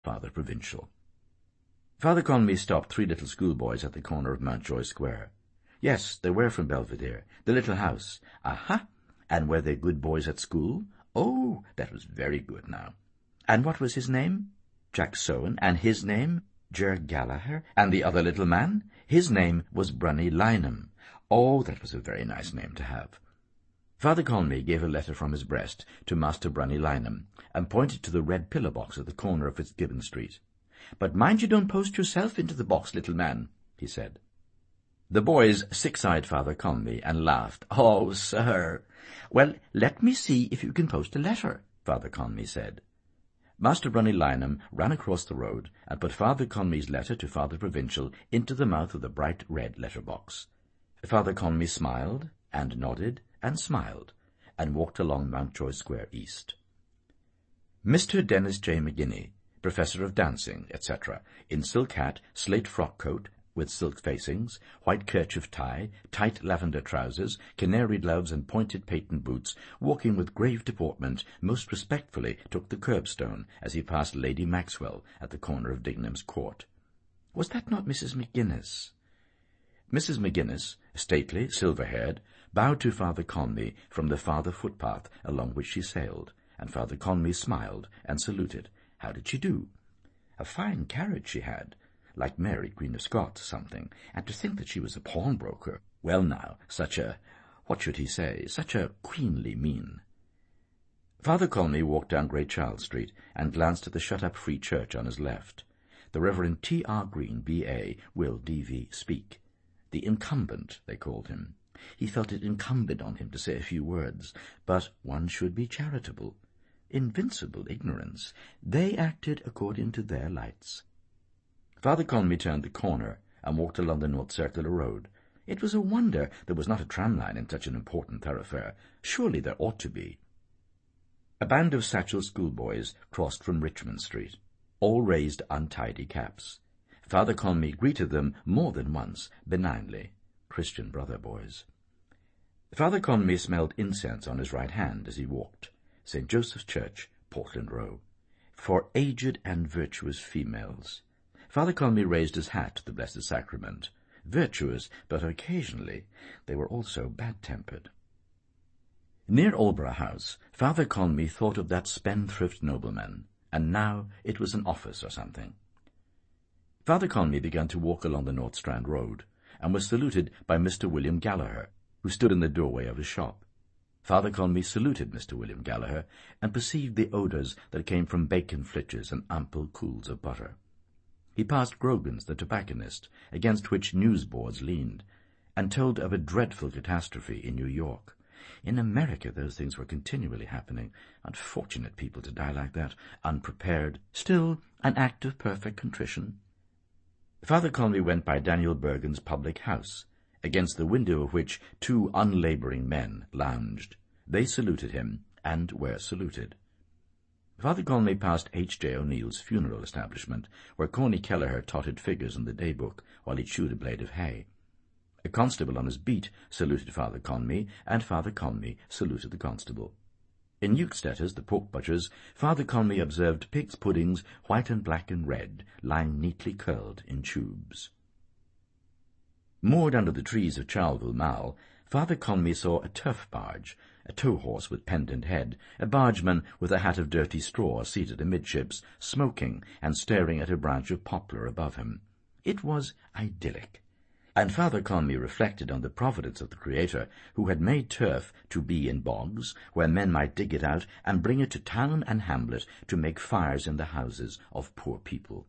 Father Provincial. Father Conmee stopped 3 little schoolboys at the corner of Mountjoy Square. Yes, they were from Belvedere, the little house. Aha! And were they good boys at school? Oh, that was very good now. And what was his name? Jack Sowen. And his name? Ger Gallagher. And the other little man? His name was Brunny Lynam. Oh, that was a very nice name to have. Father Conmee gave a letter from his breast to Master Brunny Lynam, and pointed to the red pillar box at the corner of Fitzgibbon Street. "But mind you don't post yourself into the box, little man," he said. The boys six-eyed Father Conmee and laughed. "Oh, sir." "Well, let me see if you can post a letter," Father Conmee said. Master Brunny Lynam ran across the road and put Father Conmee's letter to Father Provincial into the mouth of the bright red letter-box. Father Conmee smiled and nodded and smiled and walked along Mountjoy Square East. Mr. Dennis J. McGinney, Professor of Dancing, etc., in silk hat, slate frock coat with silk facings, white kerchief tie, tight lavender trousers, canary gloves, and pointed patent boots, walking with grave deportment, most respectfully took the curbstone as he passed Lady Maxwell at the corner of Digham's Court. Was that not Mrs. McGuinness? Mrs. McGuinness, stately, silver-haired, bowed to Father Conmee from the farther footpath along which she sailed, and Father Conmee smiled and saluted. How did she do? A fine carriage she had, like Mary, Queen of Scots, something, and to think that she was a pawnbroker. Well now, such a, what should he say, such a queenly mien. Father Conmee walked down Great Charles Street and glanced at the shut-up Free Church on his left. The Reverend T.R. Green, B.A., will D.V. speak. The incumbent, they called him. He felt it incumbent on him to say a few words, but one should be charitable. Invincible ignorance. They acted according to their lights. Father Conmee turned the corner and walked along the North Circular Road. It was a wonder there was not a tram line in such an important thoroughfare. Surely there ought to be. A band of satchel schoolboys crossed from Richmond Street. All raised untidy caps. Father Conmee greeted them more than once, benignly. Christian brother boys. Father Conmee smelled incense on his right hand as he walked. St. Joseph's Church, Portland Row. For aged and virtuous females. Father Conmee raised his hat to the Blessed Sacrament. Virtuous, but occasionally they were also bad-tempered. Near Aldborough House, Father Conmee thought of that spendthrift nobleman, and now it was an office or something. Father Conmee began to walk along the North Strand Road, and was saluted by Mr. William Gallagher, who stood in the doorway of his shop. Father Conmee saluted Mr. William Gallagher, and perceived the odours that came from bacon flitches and ample cools of butter. He passed Grogan's, the tobacconist, against which newsboards leaned, and told of a dreadful catastrophe in New York. In America those things were continually happening. Unfortunate people to die like that, unprepared. Still, an act of perfect contrition. Father Conmee went by Daniel Bergen's public house, against the window of which 2 unlabouring men lounged. They saluted him, and were saluted. Father Conmee passed H.J. O'Neill's funeral establishment, where Corny Kelleher totted figures in the day-book while he chewed a blade of hay. A constable on his beat saluted Father Conmee, and Father Conmee saluted the constable. In Euxeter's, the pork butcher's, Father Conmee observed pigs' puddings, white and black and red, lying neatly curled in tubes. Moored under the trees of Charleville Mall, Father Conmee saw a turf barge, a tow-horse with pendant head, a bargeman with a hat of dirty straw seated amidships, smoking and staring at a branch of poplar above him. It was idyllic. And Father Conmee reflected on the providence of the Creator, who had made turf to be in bogs, where men might dig it out and bring it to town and hamlet to make fires in the houses of poor people.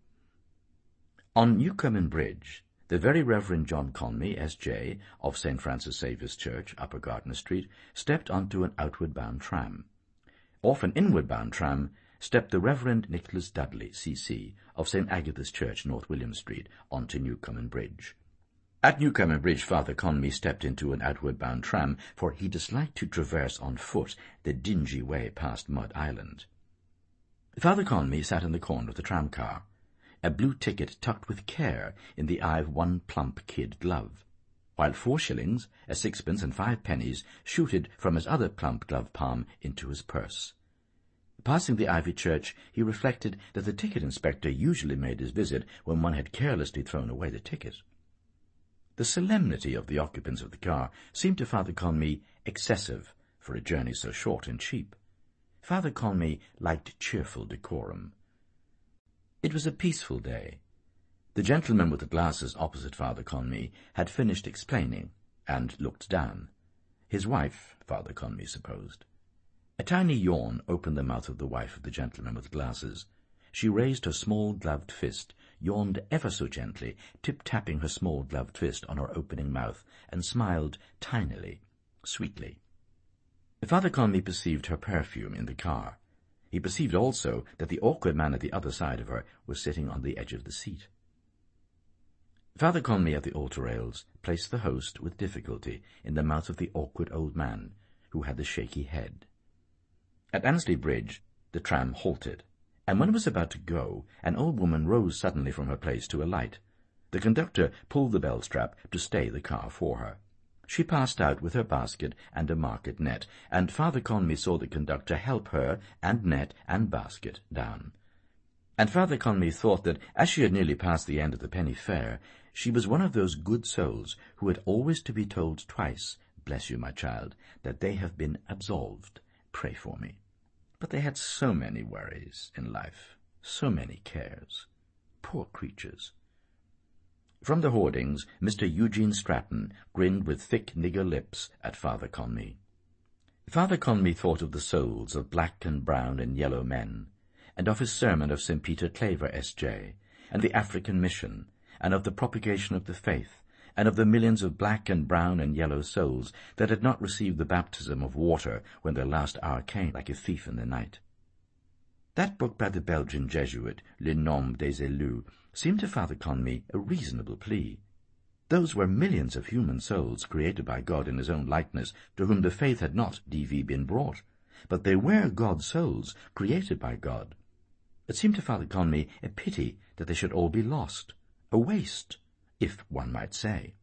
On Newcomen Bridge, the Very Reverend John Conmee, S.J., of St. Francis Saviour's Church, Upper Gardiner Street, stepped onto an outward-bound tram. Off an inward-bound tram stepped the Reverend Nicholas Dudley, C.C., of St. Agatha's Church, North William Street, onto Newcomen Bridge. At Newcomen Bridge, Father Conmee stepped into an outward-bound tram, for he disliked to traverse on foot the dingy way past Mud Island. Father Conmee sat in the corner of the tram-car, a blue ticket tucked with care in the eye of one plump kid glove, while 4 shillings, a 6pence, and 5 pennies shooted from his other plump glove palm into his purse. Passing the ivy church, he reflected that the ticket inspector usually made his visit when one had carelessly thrown away the ticket. The solemnity of the occupants of the car seemed to Father Conmee excessive for a journey so short and cheap. Father Conmee liked cheerful decorum. It was a peaceful day. The gentleman with the glasses opposite Father Conmee had finished explaining, and looked down. His wife, Father Conmee supposed. A tiny yawn opened the mouth of the wife of the gentleman with glasses. She raised her small gloved fist, yawned ever so gently, tip-tapping her small gloved fist on her opening mouth, and smiled tinily, sweetly. Father Conmee perceived her perfume in the car. He perceived also that the awkward man at the other side of her was sitting on the edge of the seat. Father Conmee at the altar rails placed the host with difficulty in the mouth of the awkward old man, who had the shaky head. At Annesley Bridge the tram halted, and when it was about to go, an old woman rose suddenly from her place to alight. The conductor pulled the bell strap to stay the car for her. She passed out with her basket and a market net, and Father Conmee saw the conductor help her and net and basket down. And Father Conmee thought that, as she had nearly passed the end of the penny fare, she was one of those good souls who had always to be told twice, "Bless you, my child, that they have been absolved. Pray for me." But they had so many worries in life, so many cares. Poor creatures. From the hoardings, Mr. Eugene Stratton grinned with thick nigger lips at Father Conmee. Father Conmee thought of the souls of black and brown and yellow men, and of his sermon of St. Peter Claver, S.J., and the African mission, and of the propagation of the faith, and of the millions of black and brown and yellow souls that had not received the baptism of water when their last hour came like a thief in the night. That book by the Belgian Jesuit, Le Nombre des Élus, seemed to Father Conmee a reasonable plea. Those were millions of human souls created by God in his own likeness, to whom the faith had not, D.V., been brought, but they were God's souls, created by God. It seemed to Father Conmee a pity that they should all be lost, a waste, if one might say.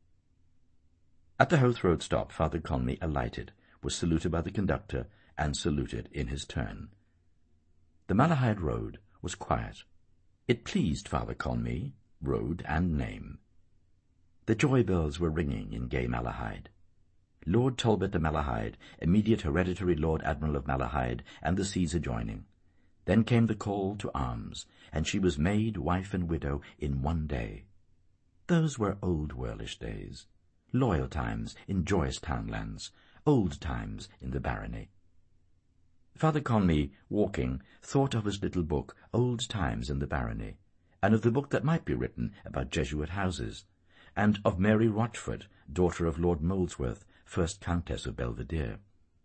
At the Howth Road stop, Father Conmee alighted, was saluted by the conductor, and saluted in his turn. The Malahide Road was quiet. It pleased Father Conmee, road and name. The joy bells were ringing in gay Malahide. Lord Talbot de Malahide, immediate hereditary Lord Admiral of Malahide, and the seas adjoining. Then came the call to arms, and she was maid, wife, and widow in one day. Those were old worlish days, loyal times in joyous townlands, old times in the barony. Father Conmee, walking, thought of his little book, Old Times in the Barony, and of the book that might be written about Jesuit houses, and of Mary Rochford, daughter of Lord Molesworth, first Countess of Belvedere.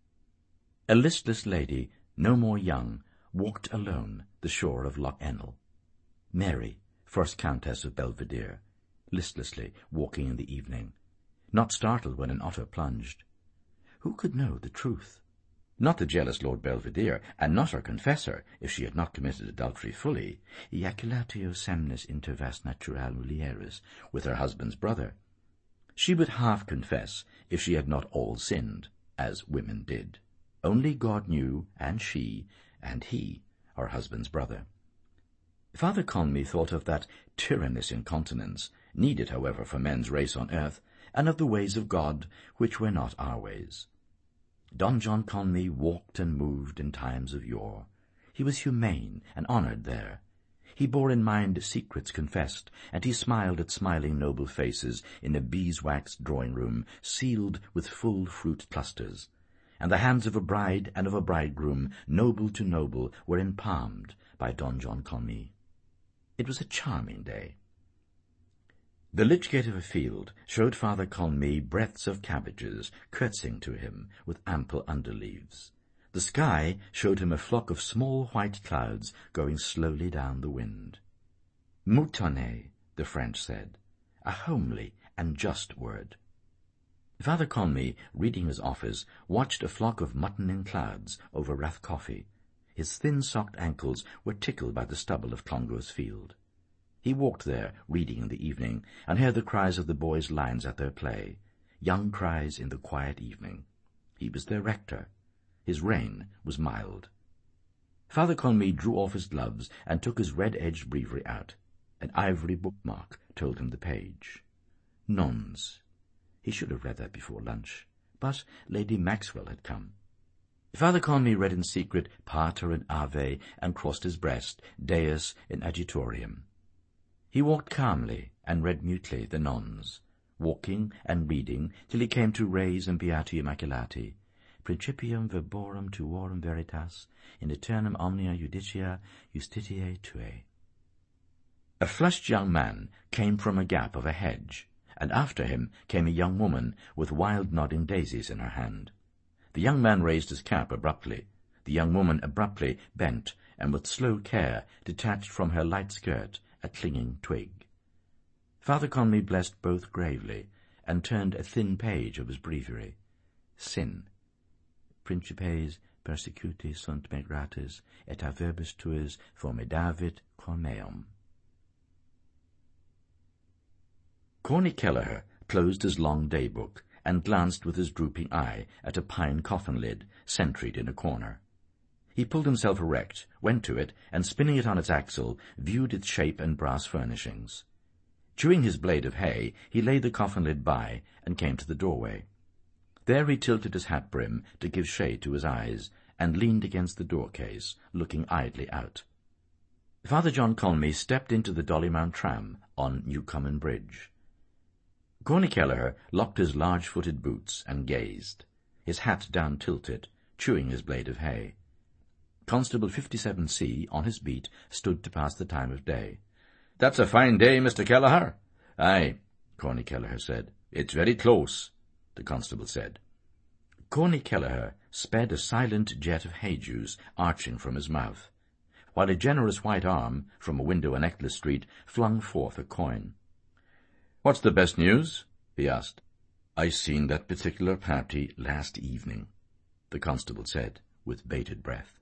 A listless lady, no more young, walked alone the shore of Loch Ennell. Mary, first Countess of Belvedere, listlessly walking in the evening, not startled when an otter plunged. Who could know the truth? Not the jealous Lord Belvedere, and not her confessor, if she had not committed adultery fully, ejaculatio semnis inter vas natural mulieris, with her husband's brother. She would half confess if she had not all sinned, as women did. Only God knew, and she, and he, her husband's brother. Father Conmee thought of that tyrannous incontinence, needed, however, for men's race on earth, and of the ways of God, which were not our ways. Don John Conmee walked and moved in times of yore. He was humane and honoured there. He bore in mind secrets confessed, and he smiled at smiling noble faces in a beeswaxed drawing-room sealed with full fruit clusters, and the hands of a bride and of a bridegroom, noble to noble, were empalmed by Don John Conmee. It was a charming day. The lich gate of a field showed Father Conmee breadths of cabbages curtsying to him with ample underleaves. The sky showed him a flock of small white clouds going slowly down the wind. Moutonner, the French said, a homely and just word. Father Conmee, reading his office, watched a flock of mutton in clouds over Rathcoffey. His thin-socked ankles were tickled by the stubble of Clongo's field. He walked there, reading in the evening, and heard the cries of the boys' lines at their play, young cries in the quiet evening. He was their rector. His reign was mild. Father Conmee drew off his gloves and took his red-edged breviary out. An ivory bookmark told him the page. Nuns. He should have read that before lunch, but Lady Maxwell had come. Father Conmee read in secret Pater and Ave and crossed his breast, Deus in adjutorium. He walked calmly and read mutely the Nons, walking and reading till he came to Res and Beati Immaculati, Principium verborum tuorum veritas, in aeternum omnia judicia justitiae tuae. A flushed young man came from a gap of a hedge, and after him came a young woman with wild nodding daisies in her hand. The young man raised his cap abruptly. The young woman abruptly bent, and with slow care detached from her light skirt a clinging twig. Father Conmee blessed both gravely, and turned a thin page of his breviary. Sin. Principes persecuti sunt me gratis, et a verbis tuis formidavit quam meum. Corny Kelleher closed his long day-book and glanced with his drooping eye at a pine coffin lid sentried in a corner. He pulled himself erect, went to it, and spinning it on its axle, viewed its shape and brass furnishings. Chewing his blade of hay, he laid the coffin lid by and came to the doorway. There he tilted his hat brim to give shade to his eyes, and leaned against the door-case, looking idly out. Father John Conmee stepped into the Dollymount tram on Newcomen Bridge. Corny Kelleher locked his large-footed boots and gazed, his hat down-tilted, chewing his blade of hay. Constable 57C, on his beat, stood to pass the time of day. "That's a fine day, Mr. Kelleher." "Aye," Corny Kelleher said. "It's very close," the constable said. Corny Kelleher sped a silent jet of hay-juice arching from his mouth, while a generous white arm, from a window on Eccles Street, flung forth a coin. "What's the best news?" he asked. "I seen that particular party last evening," the constable said, with bated breath.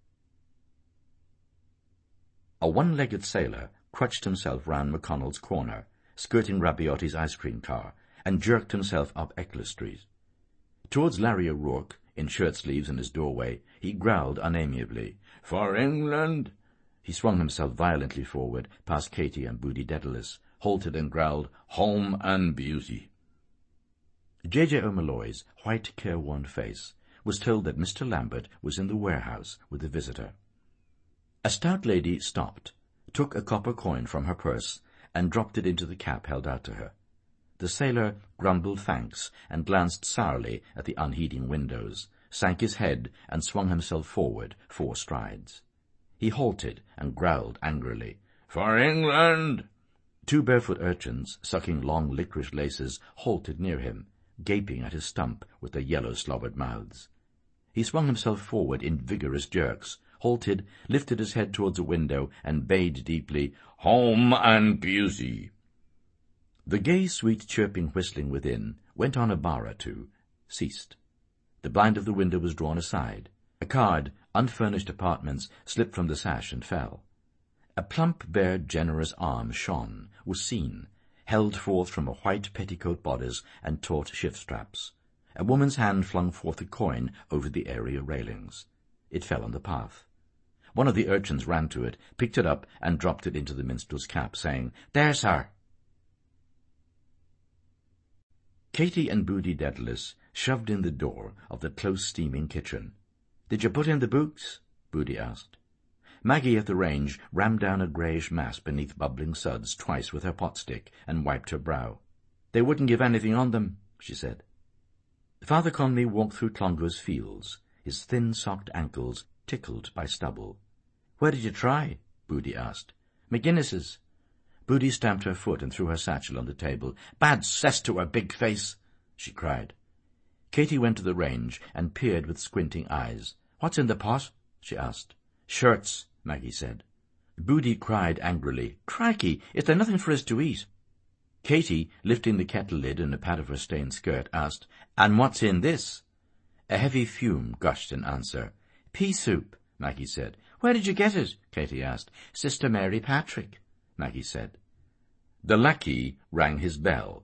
A one-legged sailor crutched himself round McConnell's corner, skirting Rabbiotti's ice-cream car, and jerked himself up Eccles Street. Towards Larry O'Rourke, in shirt-sleeves in his doorway, he growled unamiably, "For England!" He swung himself violently forward, past Katy and Boody Dedalus, halted and growled, "Home and beauty." J.J. O'Malloy's white, careworn face was told that Mr. Lambert was in the warehouse with a visitor. A stout lady stopped, took a copper coin from her purse, and dropped it into the cap held out to her. The sailor grumbled thanks and glanced sourly at the unheeding windows, sank his head, and swung himself forward 4 strides. He halted and growled angrily, "For England!" 2 barefoot urchins, sucking long licorice laces, halted near him, gaping at his stump with their yellow-slobbered mouths. He swung himself forward in vigorous jerks, halted, lifted his head towards a window, and bayed deeply, "Home and beauty!" The gay, sweet chirping whistling within went on a bar or 2, ceased. The blind of the window was drawn aside. A card, "Unfurnished apartments," slipped from the sash and fell. A plump, bare, generous arm shone, was seen, held forth from a white petticoat bodice and taut shift-straps. A woman's hand flung forth a coin over the area railings. It fell on the path. One of the urchins ran to it, picked it up, and dropped it into the minstrel's cap, saying, "There, sir." Katy and Boody Dedalus shoved in the door of the close-steaming kitchen. "Did you put in the boots?" Boody asked. Maggie at the range rammed down a greyish mass beneath bubbling suds twice with her pot-stick and wiped her brow. "They wouldn't give anything on them," she said. Father Conmee walked through Clongo's fields, his thin-socked ankles tickled by stubble. "Where did you try?" Boody asked. "McGuinness's." Boody stamped her foot and threw her satchel on the table. "Bad cess to her big face!" she cried. Katy went to the range and peered with squinting eyes. "What's in the pot?" she asked. "Shirts," Maggie said. Boody cried angrily, "Crikey, is there nothing for us to eat?" Katy, lifting the kettle lid in a pad of her stained skirt, asked, "And what's in this?" A heavy fume gushed in answer. "Pea soup," Maggie said. "Where did you get it?" Katy asked. "Sister Mary Patrick," Maggie said. The lackey rang his bell.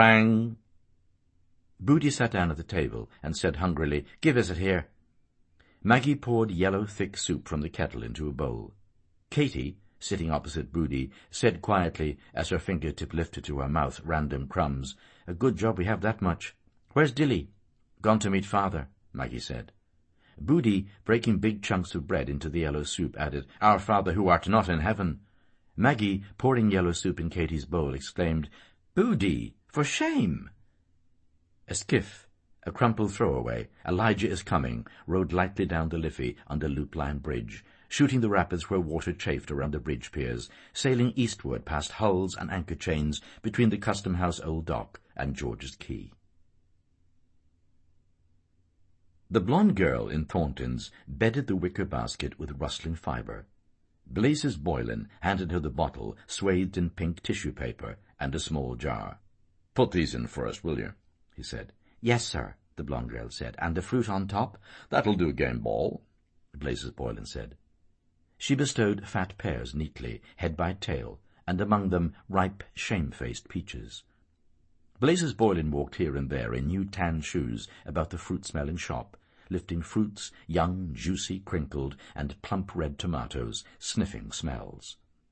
Barang! Boody sat down at the table and said hungrily, "Give us it here." Maggie poured yellow, thick soup from the kettle into a bowl. Katy, sitting opposite Boody, said quietly, as her fingertip lifted to her mouth random crumbs, "A good job we have that much. Where's Dilly?" "Gone to meet father," Maggie said. Boody, breaking big chunks of bread into the yellow soup, added, "Our Father who art not in heaven." Maggie, pouring yellow soup in Katy's bowl, exclaimed, "Boody, for shame!" A skiff, a crumpled throwaway, Elijah is Coming, rode lightly down the Liffey under Loop Line Bridge, shooting the rapids where water chafed around the bridge piers, sailing eastward past hulls and anchor chains between the Custom House Old Dock and George's Quay. The blonde girl in Thornton's bedded the wicker basket with rustling fibre. Blazes Boylan handed her the bottle, swathed in pink tissue paper, and a small jar. "Put these in first, will you?" he said. "Yes, sir," the blonde girl said. "And the fruit on top?" "That'll do, Game Ball," Blazes Boylan said. She bestowed fat pears neatly, head by tail, and among them ripe, shamefaced peaches. Blazes Boylan walked here and there in new tan shoes about the fruit-smelling shop, lifting fruits, young, juicy, crinkled, and plump red tomatoes, sniffing smells.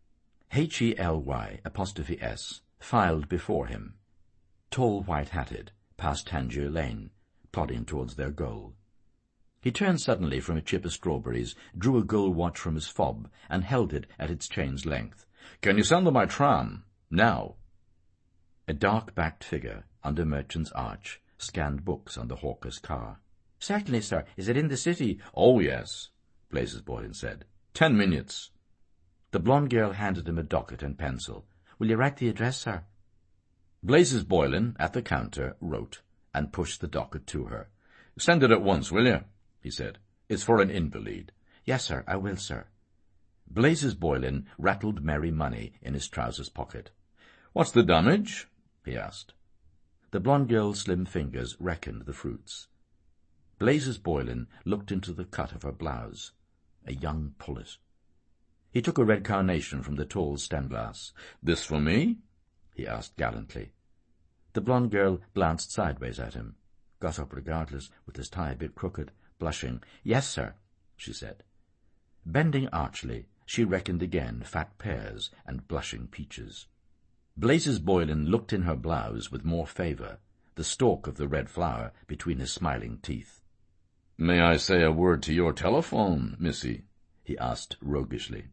HELY''S filed before him, tall white-hatted, past Tangier Lane, plodding towards their goal. He turned suddenly from a chip of strawberries, drew a gold watch from his fob, and held it at its chain's length. "Can you send them by tram? Now." A dark-backed figure, under Merchant's Arch, scanned books on the hawker's car. "Certainly, sir. Is it in the city?" "Oh, yes," Blazes Boylan said. 10 minutes. The blonde girl handed him a docket and pencil. "Will you write the address, sir?" Blazes Boylan, at the counter, wrote, and pushed the docket to her. "Send it at once, will you?" he said. "It's for an invalid." "Yes, sir, I will, sir." Blazes Boylan rattled merry money in his trousers pocket. "What's the damage?" he asked. The blonde girl's slim fingers reckoned the fruits. Blazes Boylan looked into the cut of her blouse. A young pullet. He took a red carnation from the tall stem-glass. "This for me?" he asked gallantly. The blonde girl glanced sideways at him, got up regardless, with his tie a bit crooked, blushing. "Yes, sir," she said. Bending archly, she reckoned again fat pears and blushing peaches. Blazes Boylan looked in her blouse with more favour, the stalk of the red flower between his smiling teeth. "May I say a word to your telephone, missy?" he asked roguishly.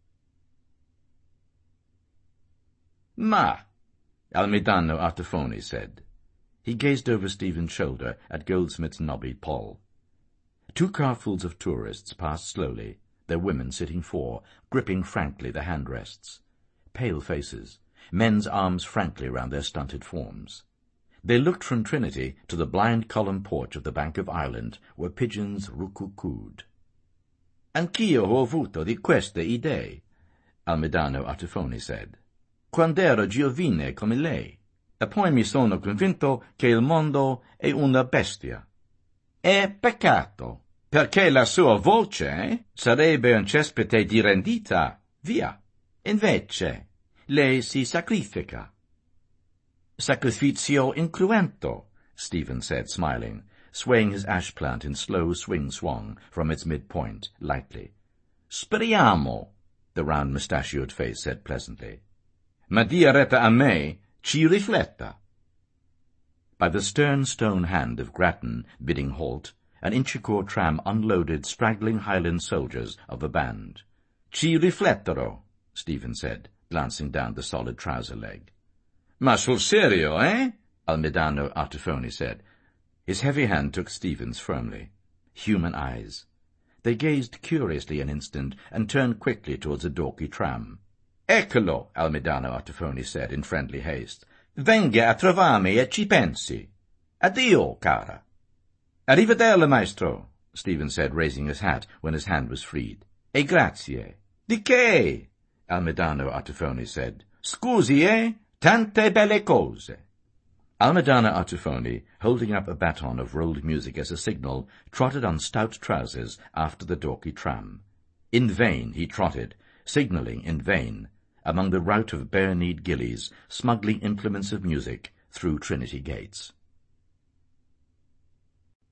"Ma," Almidano Artefoni said. He gazed over Stephen's shoulder at Goldsmith's knobby poll. 2 carfuls of tourists passed slowly, their women sitting 4, gripping frankly the handrests. Pale faces, men's arms frankly round their stunted forms. They looked from Trinity to the blind column porch of the Bank of Ireland, where pigeons rucucooed. "Anch'io ho avuto di queste idee," Almidano Artefoni said, "quand'ero giovine come lei, e poi mi sono convinto che il mondo è una bestia. È peccato, perché la sua voce sarebbe un cespite di rendita, via. Invece, lei si sacrifica." "Sacrificio incruento," Stephen said, smiling, swaying his ash plant in slow swing-swong from its midpoint, lightly. "Speriamo," the round mustachioed face said pleasantly. "Ma dia retta a me, ci rifletta." By the stern stone hand of Grattan bidding halt, an Inchicore tram unloaded straggling Highland soldiers of a band. "Ci rifletterò," Stephen said, glancing down the solid trouser leg. "Ma sul serio, eh?" Almidano Artefoni said. His heavy hand took Stephen's firmly. Human eyes. They gazed curiously an instant and turned quickly towards the Dorky tram. "Eccolo," Almidano Artefoni said in friendly haste. "Venga a trovarmi e ci pensi. Addio, cara." "Arrivederla, maestro," Stephen said, raising his hat when his hand was freed. "E grazie." "Di che?" Almidano Artefoni said. "Scusi, eh? Tante belle cose." Almidano Artefoni, holding up a baton of rolled music as a signal, trotted on stout trousers after the Dorky tram. In vain he trotted, signalling in vain, among the rout of bare-kneed gillies, smuggling implements of music through Trinity gates.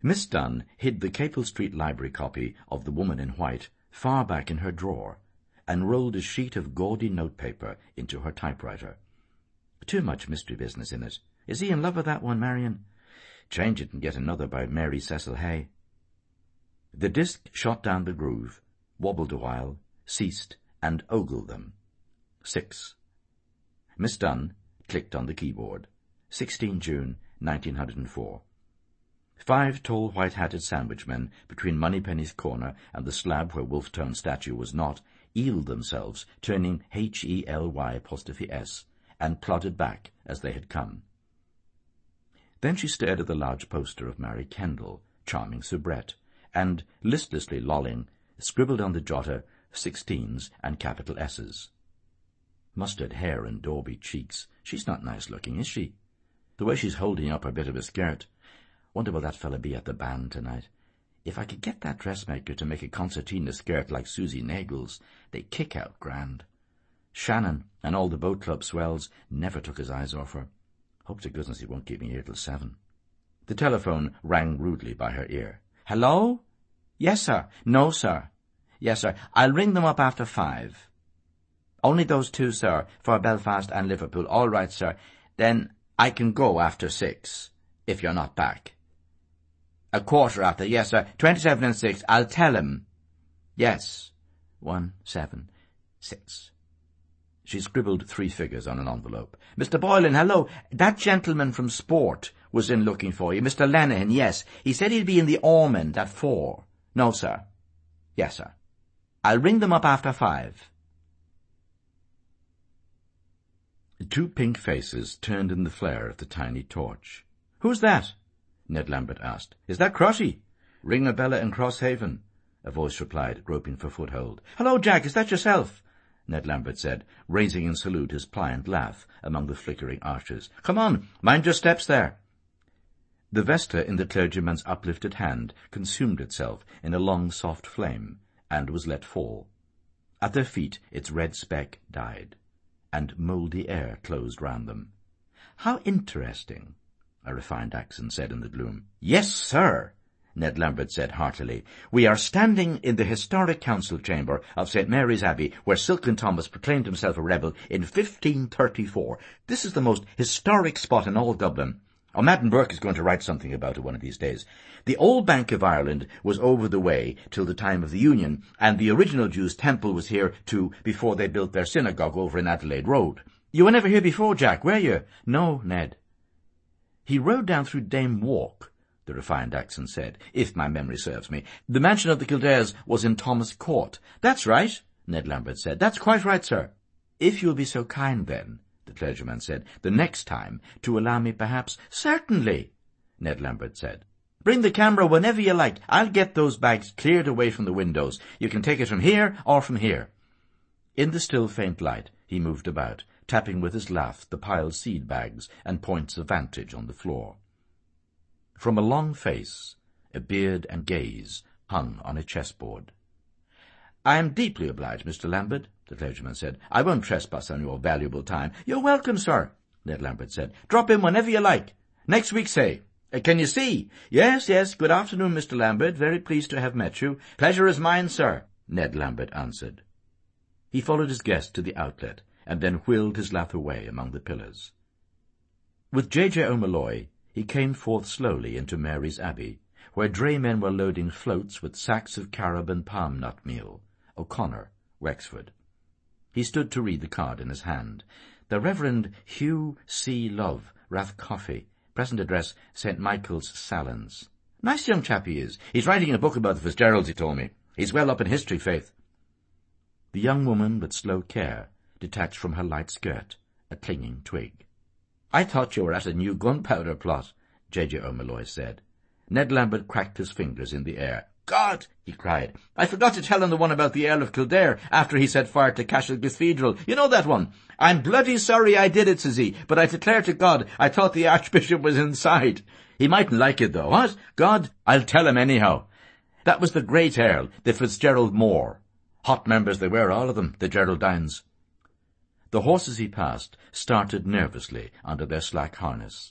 Miss Dunn hid the Capel Street Library copy of The Woman in White far back in her drawer, and rolled a sheet of gaudy notepaper into her typewriter. Too much mystery business in it. Is he in love with that one, Marion? Change it and get another by Mary Cecil Hay. The disc shot down the groove, wobbled a while, ceased, and ogled them. 6. Miss Dunn clicked on the keyboard. 16 June 1904. 5 tall white-hatted sandwichmen between Moneypenny's corner and the slab where Wolfe-Tone statue was not eeled themselves, turning HELY''S, and plodded back as they had come. Then she stared at the large poster of Mary Kendall, charming soubrette, and, listlessly lolling, scribbled on the jotter 16s and capital S's. Mustard hair and dauby cheeks. She's not nice-looking, is she? The way she's holding up her bit of a skirt. Wonder will that fella be at the band tonight. If I could get that dressmaker to make a concertina skirt like Susie Nagel's, they'd kick out grand. Shannon and all the boat club swells never took his eyes off her. Hope to goodness he won't keep me here till 7. The telephone rang rudely by her ear. Hello? Yes, sir. No, sir. Yes, sir. I'll ring them up after 5. Only those 2, sir, for Belfast and Liverpool. All right, sir. Then I can go after 6, if you're not back. 1/4 after. Yes, sir. 27 and 6. I'll tell him. Yes. 1, 7, 6. She scribbled 3 figures on an envelope. Mr. Boylan, hello. That gentleman from Sport was in looking for you. Mr. Lenihan, yes. He said he'd be in the Ormond at 4. No, sir. Yes, sir. I'll ring them up after 5. 2 pink faces turned in the flare of the tiny torch. Who's that? Ned Lambert asked. Is that Crotty? Ring-a-bella in Crosshaven, a voice replied, groping for foothold. Hello, Jack, is that yourself? Ned Lambert said, raising in salute his pliant laugh among the flickering arches. Come on, mind your steps there. The vesta in the clergyman's uplifted hand consumed itself in a long soft flame, and was let fall. At their feet its red speck died, and mouldy air closed round them. How interesting, a refined accent said in the gloom. Yes, sir, Ned Lambert said heartily. We are standing in the historic council chamber of St. Mary's Abbey, where Silken Thomas proclaimed himself a rebel in 1534. This is the most historic spot in all Dublin. Madden Burke is going to write something about it one of these days. The old Bank of Ireland was over the way till the time of the Union, and the original Jews' temple was here too before they built their synagogue over in Adelaide Road. You were never here before, Jack, were you? No, Ned. He rode down through Dame Walk, the refined accent said, if my memory serves me. The mansion of the Kildares was in Thomas Court. That's right, Ned Lambert said. That's quite right, sir. If you'll be so kind, then, the clergyman said, the next time, to allow me perhaps— Certainly, Ned Lambert said. Bring the camera whenever you like. I'll get those bags cleared away from the windows. You can take it from here or from here. In the still faint light, he moved about, tapping with his lath the piled seed bags and points of vantage on the floor. From a long face, a beard and gaze hung on a chessboard. I am deeply obliged, Mr. Lambert, the clergyman said. I won't trespass on your valuable time. You're welcome, sir, Ned Lambert said. Drop in whenever you like. Next week, say. Can you see? Yes, yes. Good afternoon, Mr. Lambert. Very pleased to have met you. Pleasure is mine, sir, Ned Lambert answered. He followed his guest to the outlet, and then wheeled his lath away among the pillars. With J.J. O'Molloy, he came forth slowly into Mary's Abbey, where draymen were loading floats with sacks of carob and palm nut meal. O'Connor, Wexford. He stood to read the card in his hand. The Reverend Hugh C. Love, Rathcoffey, present address St. Michael's, Sallins. Nice young chap he is. He's writing a book about the Fitzgeralds, he told me. He's well up in history, faith. The young woman, with slow care, detached from her light skirt a clinging twig. I thought you were at a new gunpowder plot, J.J. O'Molloy said. Ned Lambert cracked his fingers in the air. God, he cried, I forgot to tell him the one about the Earl of Kildare after he set fire to Cashel Cathedral. You know that one? I'm bloody sorry I did it, says he, but I declare to God I thought the Archbishop was inside. He mightn't like it, though. What? God, I'll tell him anyhow. That was the great Earl, the Fitzgerald Moore. Hot members they were, all of them, the Geraldines. The horses he passed started nervously under their slack harness.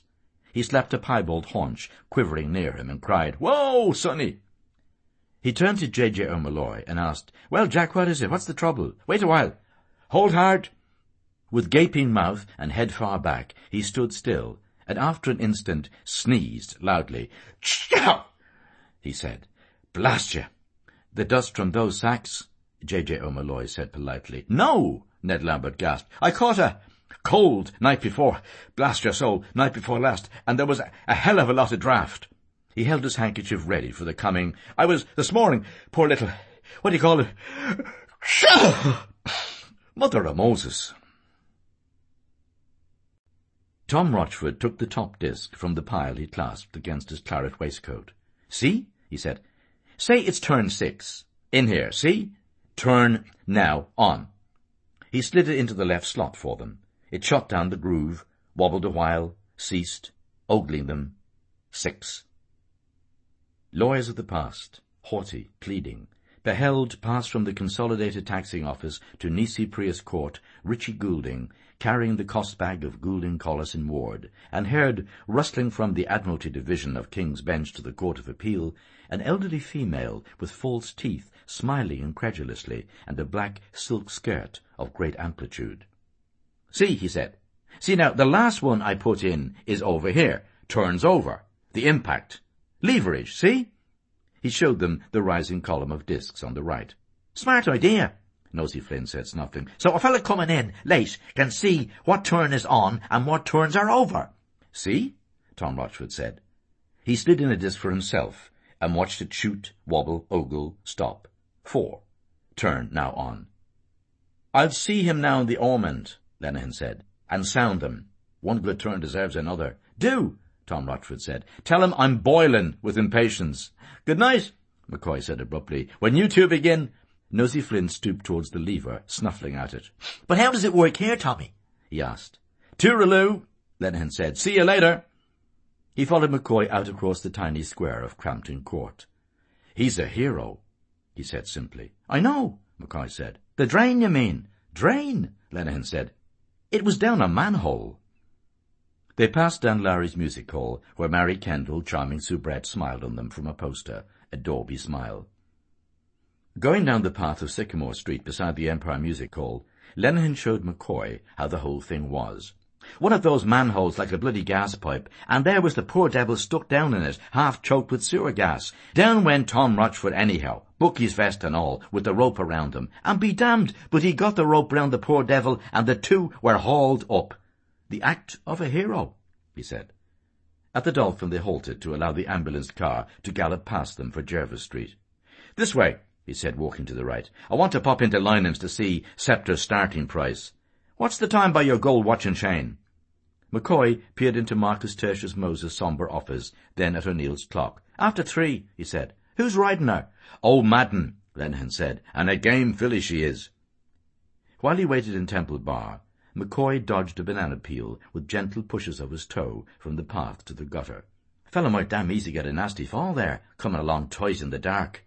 He slapped a piebald haunch quivering near him and cried, "Whoa, Sonny!" He turned to J.J. O'Molloy and asked, "Well, Jack, what is it? What's the trouble? Wait a while. Hold hard." With gaping mouth and head far back, he stood still, and after an instant sneezed loudly. "Chow!" he said. "Blast you! The dust from those sacks," J.J. O'Molloy said politely. "No," Ned Lambert gasped. "I caught a cold night before, blast your soul, night before last, and there was a hell of a lot of draught." He held his handkerchief ready for the coming. "I was this morning, poor little, what do you call it? Mother of Moses." Tom Rochford took the top disc from the pile he clasped against his claret waistcoat. "See?" he said. "Say it's turn 6. In here, see? Turn now on." He slid it into the left slot for them. It shot down the groove, wobbled a while, ceased, ogling them. 6. Lawyers of the past, haughty, pleading, beheld pass from the Consolidated Taxing Office to Nisi Prius Court Richie Goulding, carrying the cost-bag of Goulding, Collis and Ward, and heard, rustling from the Admiralty Division of King's Bench to the Court of Appeal, an elderly female with false teeth smiling incredulously and a black silk skirt of great amplitude. "See," he said. "See now, the last one I put in is over here, turns over, the impact. Leverage, see?" He showed them the rising column of discs on the right. "Smart idea," Nosey Flynn said, snuffling. "So a fella coming in late can see what turn is on and what turns are over." "See?" Tom Rochford said. He slid in a disc for himself and watched it shoot, wobble, ogle, stop. 4. Turn now on. "I'll see him now in the Ormond," Lenihan said, "and sound them. One good turn deserves another." "Do," Tom Rochford said. "Tell him I'm boiling with impatience." "Good night," McCoy said abruptly. "When you two begin—" Nosey Flynn stooped towards the lever, snuffling at it. "But how does it work here, Tommy?" he asked. "Tooraloo," Lenihan said. "See you later." He followed McCoy out across the tiny square of Crampton Court. "He's a hero," he said simply. "I know," McCoy said. "The drain, you mean?" "Drain," Lenihan said. "It was down a manhole." They passed down Larry's music hall, where Mary Kendall, charming soubrette, smiled on them from a poster, a Dorby smile. Going down the path of Sycamore Street beside the Empire Music Hall, Lenihan showed McCoy how the whole thing was. One of those manholes like a bloody gas pipe, and there was the poor devil stuck down in it, half choked with sewer gas. Down went Tom Rochford anyhow, Bucky's vest and all, with the rope around him, and be damned, but he got the rope round the poor devil, and the two were hauled up. "The act of a hero," he said. At the Dolphin they halted to allow the ambulance car to gallop past them for Jervis Street. "This way," he said, walking to the right. "I want to pop into Linens to see Scepter's starting price. What's the time by your gold watch and chain?" McCoy peered into Marcus Tertius Moses' sombre office, then at O'Neill's clock. "After 3, he said. "Who's riding her?" "Oh, Madden," Lenihan said, "and a game filly she is." While he waited in Temple Bar, McCoy dodged a banana peel with gentle pushes of his toe from the path to the gutter. "Fellow might damn easy get a nasty fall there, coming along tight in the dark."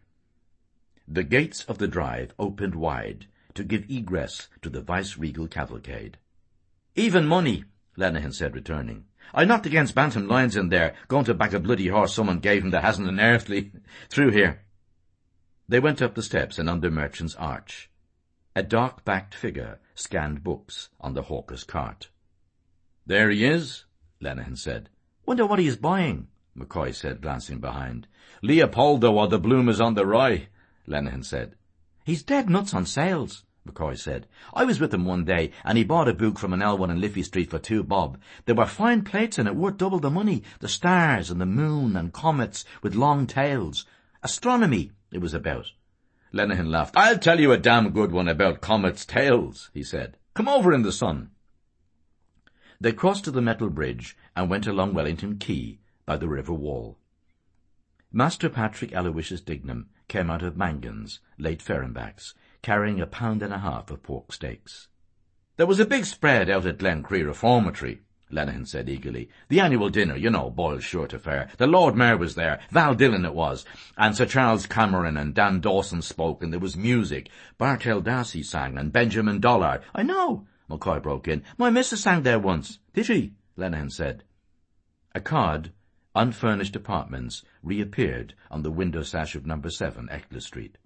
The gates of the drive opened wide to give egress to the vice-regal cavalcade. "Even money," Lenihan said, returning. "I knocked against Bantam Lyons in there, going to back a bloody horse someone gave him that hasn't an earthly. Through here." They went up the steps and under Merchant's Arch. A dark-backed figure scanned books on the hawker's cart. "There he is," Lenihan said. "Wonder what he is buying," McCoy said, glancing behind. "Leopoldo or the Bloomers on the Rye," Lenihan said. "He's dead nuts on sales," McCoy said. "I was with him one day, and he bought a book from an L1 in Liffey Street for 2 bob. There were fine plates in it, worth double the money. The stars and the moon and comets with long tails. Astronomy it was about." Lenihan laughed. "I'll tell you a damn good one about comets' tails," he said. "Come over in the sun." They crossed to the metal bridge and went along Wellington Quay by the river wall. Master Patrick Aloysius Dignam came out of Mangan's, late Ferrenbach's, carrying 1.5 pounds of pork steaks. "There was a big spread out at Glencree Reformatory," Lenihan said eagerly. "The annual dinner, you know, Boyle's Short Affair. The Lord Mayor was there, Val Dillon it was, and Sir Charles Cameron and Dan Dawson spoke, and there was music. Bartell D'Arcy sang, and Benjamin Dollard." "I know," McCoy broke in. "My missus sang there once." "Did she?" Lenihan said. A card, Unfurnished Apartments, reappeared on the window sash of number 7, Eckler Street.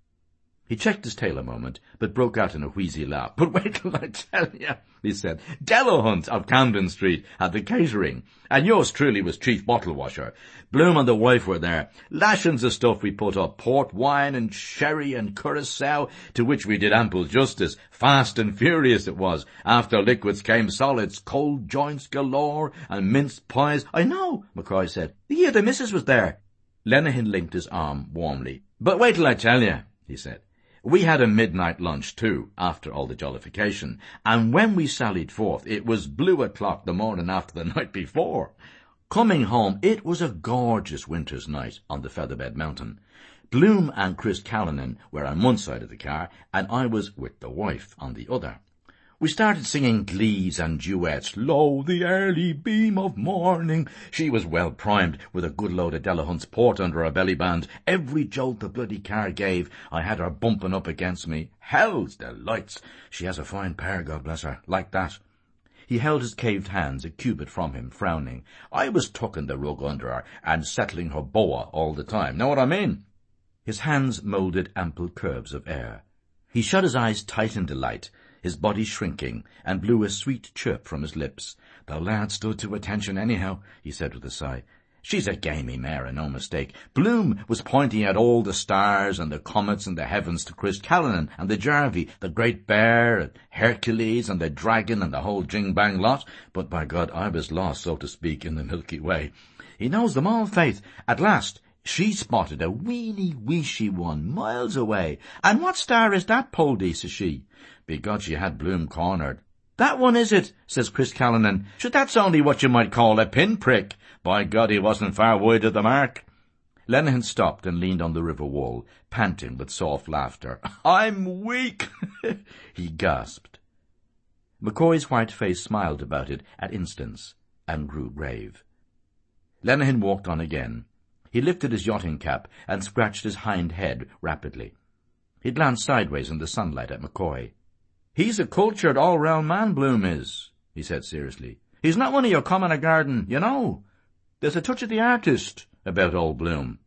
He checked his tail a moment, but broke out in a wheezy laugh. "But wait till I tell you," he said. "Delahunt of Camden Street had the catering, and yours truly was chief bottle washer. Bloom and the wife were there. Lashings of stuff we put up, port wine and sherry and curacao, to which we did ample justice. Fast and furious it was. After liquids came solids, cold joints galore, and minced pies." "I know," McCoy said. "Yeah, the missus was there." Lenihan linked his arm warmly. "But wait till I tell you," he said. "We had a midnight lunch, too, after all the jollification, and when we sallied forth, it was blue o'clock the morning after the night before. Coming home, it was a gorgeous winter's night on the Featherbed Mountain. Bloom and Chris Callanan were on one side of the car, and I was with the wife on the other. We started singing glees and duets. Lo, the early beam of morning. She was well primed with a good load of Delahunt's port under her belly band. Every jolt the bloody car gave, I had her bumping up against me. Hell's delights. She has a fine pair, God bless her, like that." He held his caved hands a cubit from him, frowning. "I was tucking the rug under her and settling her boa all the time. Know what I mean?" His hands moulded ample curves of air. He shut his eyes tight in delight, his body shrinking, and blew a sweet chirp from his lips. "The lad stood to attention anyhow," he said with a sigh. "She's a gamey mare, and no mistake. Bloom was pointing out all the stars and the comets in the heavens to Chris Callanan and the Jarvey, the Great Bear, and Hercules, and the Dragon, and the whole jing-bang lot. But by God, I was lost, so to speak, in the Milky Way. He knows them all, faith. At last, she spotted a weeny-weeshy one miles away. 'And what star is that, Poldy?' says she. Begod, she had Bloom cornered. 'That one, is it?' says Chris Callanan. 'Sure, that's only what you might call a pinprick.' By God, he wasn't far wide of the mark." Lenihan stopped and leaned on the river wall, panting with soft laughter. "I'm weak," he gasped. McCoy's white face smiled about it at instants and grew grave. Lenihan walked on again. He lifted his yachting cap and scratched his hind head rapidly. He glanced sideways in the sunlight at McCoy. "He's a cultured, all-round man, Bloom is," he said seriously. "He's not one of your common garden, you know. There's a touch of the artist about old Bloom."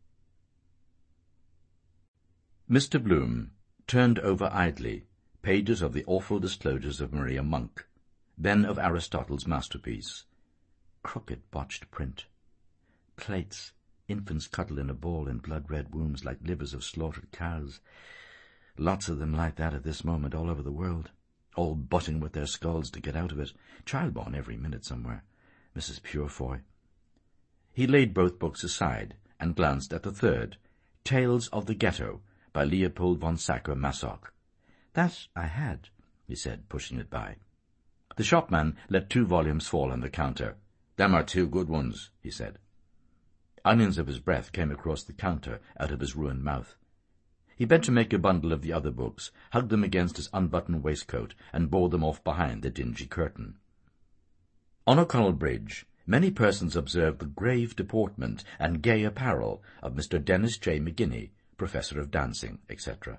Mr. Bloom turned over idly pages of the awful disclosures of Maria Monk, then of Aristotle's masterpiece. Crooked, botched print. Plates, infants cuddle in a ball in blood-red wombs like livers of slaughtered cows. Lots of them like that at this moment all over the world, all butting with their skulls to get out of it. Child-born every minute somewhere. Mrs. Purefoy. He laid both books aside and glanced at the third, Tales of the Ghetto, by Leopold von Sacher-Masoch. "That I had," he said, pushing it by. The shopman let 2 volumes fall on the counter. "Them are 2 good ones," he said. Onions of his breath came across the counter out of his ruined mouth. He bent to make a bundle of the other books, hugged them against his unbuttoned waistcoat, and bore them off behind the dingy curtain. On O'Connell Bridge, many persons observed the grave deportment and gay apparel of Mr. Dennis J. McGinney, Professor of Dancing, etc.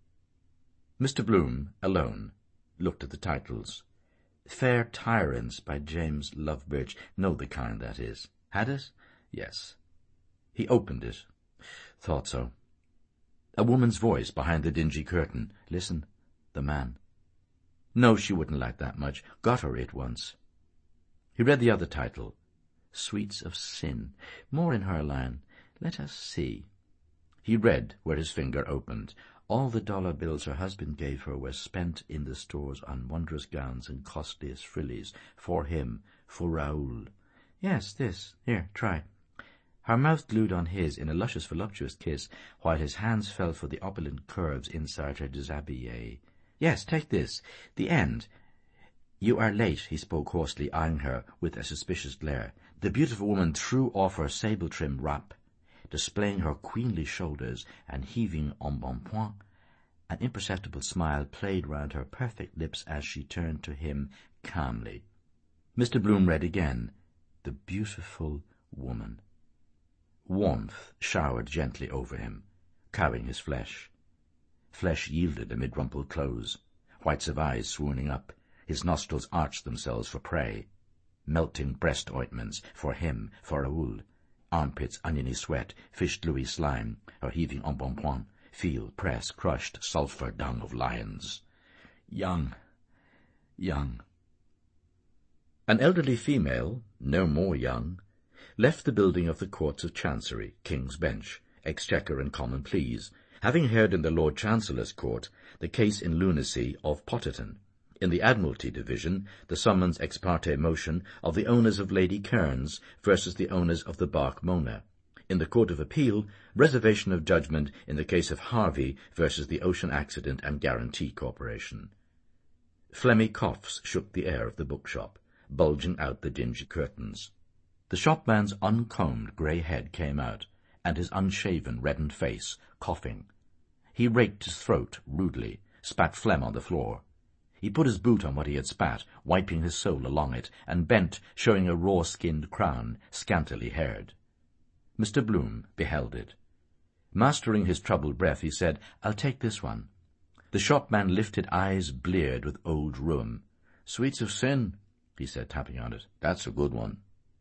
Mr. Bloom, alone, looked at the titles. Fair Tyrants by James Lovebirch. Know the kind, that is. Had it? Yes. He opened it. Thought so. A woman's voice behind the dingy curtain. Listen. The man. No, she wouldn't like that much. Got her it once. He read the other title. Sweets of Sin. More in her line. Let us see. He read where his finger opened. All the dollar bills her husband gave her were spent in the stores on wondrous gowns and costliest frillies. For him. For Raoul. Yes, this. Here, try. Her mouth glued on his in a luscious, voluptuous kiss, while his hands fell for the opulent curves inside her déshabillé. Yes, take this. The end. You are late, he spoke hoarsely, eyeing her with a suspicious glare. The beautiful woman threw off her sable-trimmed wrap, displaying her queenly shoulders and heaving embonpoint. An imperceptible smile played round her perfect lips as she turned to him calmly. Mr. Bloom read again. The beautiful woman. Warmth showered gently over him, cowing his flesh. Flesh yielded amid rumpled clothes, whites of eyes swooning up, his nostrils arched themselves for prey. melting breast ointments, for him, for Raoul. Armpits, oniony sweat, fished Louis slime, her heaving embonpoint, feel, press, crushed, sulphur dung of lions. Young. An elderly female, no more young, left the building of the Courts of Chancery, King's Bench, Exchequer and Common Pleas, having heard in the Lord Chancellor's Court the case in lunacy of Potterton, in the Admiralty Division the summons ex parte motion of the owners of Lady Kearns versus the owners of the bark Mona, in the Court of Appeal reservation of judgment in the case of Harvey versus the Ocean Accident and Guarantee Corporation. Phlegmy coughs shook the air of the bookshop, bulging out the dingy curtains. The shopman's uncombed grey head came out, and his unshaven, reddened face, coughing. He raked his throat rudely, spat phlegm on the floor. He put his boot on what he had spat, wiping his sole along it, and bent, showing a raw-skinned crown, scantily haired. Mr. Bloom beheld it. Mastering his troubled breath, he said, "I'll take this one." The shopman lifted eyes bleared with old rheum. "Sweets of sin," he said, tapping on it. "That's a good one."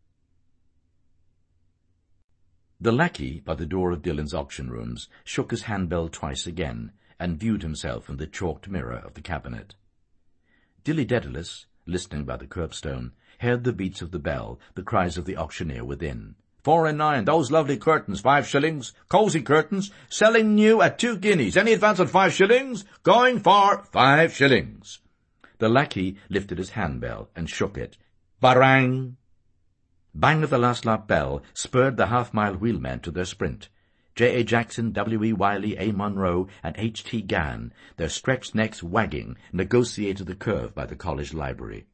The lackey by the door of Dillon's auction rooms shook his handbell twice again, and viewed himself in the chalked mirror of the cabinet. Dilly Dedalus, listening by the curbstone, heard the beats of the bell, the cries of the auctioneer within. 4 and 9, those lovely curtains, 5 shillings, cosy curtains, selling new at 2 guineas, any advance at 5 shillings, going for 5 shillings. The lackey lifted his handbell and shook it. Barang! Bang of the last lap bell spurred the half-mile wheelmen to their sprint. J. A. Jackson, W. E. Wiley, A. Munro, and H. T. Gann, their stretched necks wagging, negotiated the curve by the college library.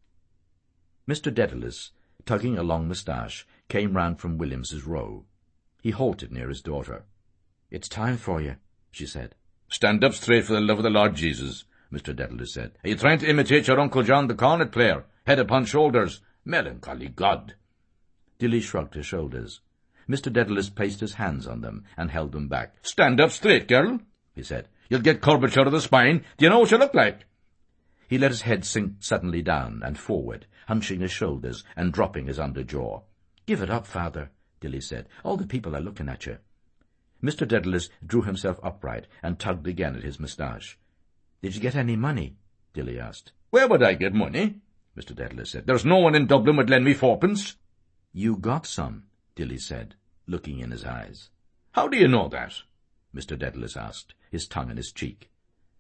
Mr. Dedalus, tugging a long moustache, came round from Williams's row. He halted near his daughter. "It's time for you," she said. "Stand up straight for the love of the Lord Jesus," Mr. Dedalus said. "Are you trying to imitate your Uncle John the cornet player, head upon shoulders? Melancholy God!" Dilly shrugged his shoulders. Mr. Dedalus placed his hands on them and held them back. "Stand up straight, girl," he said. "You'll get curvature of the spine. Do you know what you look like?" He let his head sink suddenly down and forward, hunching his shoulders and dropping his underjaw. "Give it up, father," Dilly said. "All the people are looking at you." Mr. Dedalus drew himself upright and tugged again at his moustache. "Did you get any money?" Dilly asked. "Where would I get money?" Mr. Dedalus said. "There's no one in Dublin would lend me 4pence. "You got some," Dilly said, looking in his eyes. "How do you know that?" Mr. Dedalus asked, his tongue in his cheek.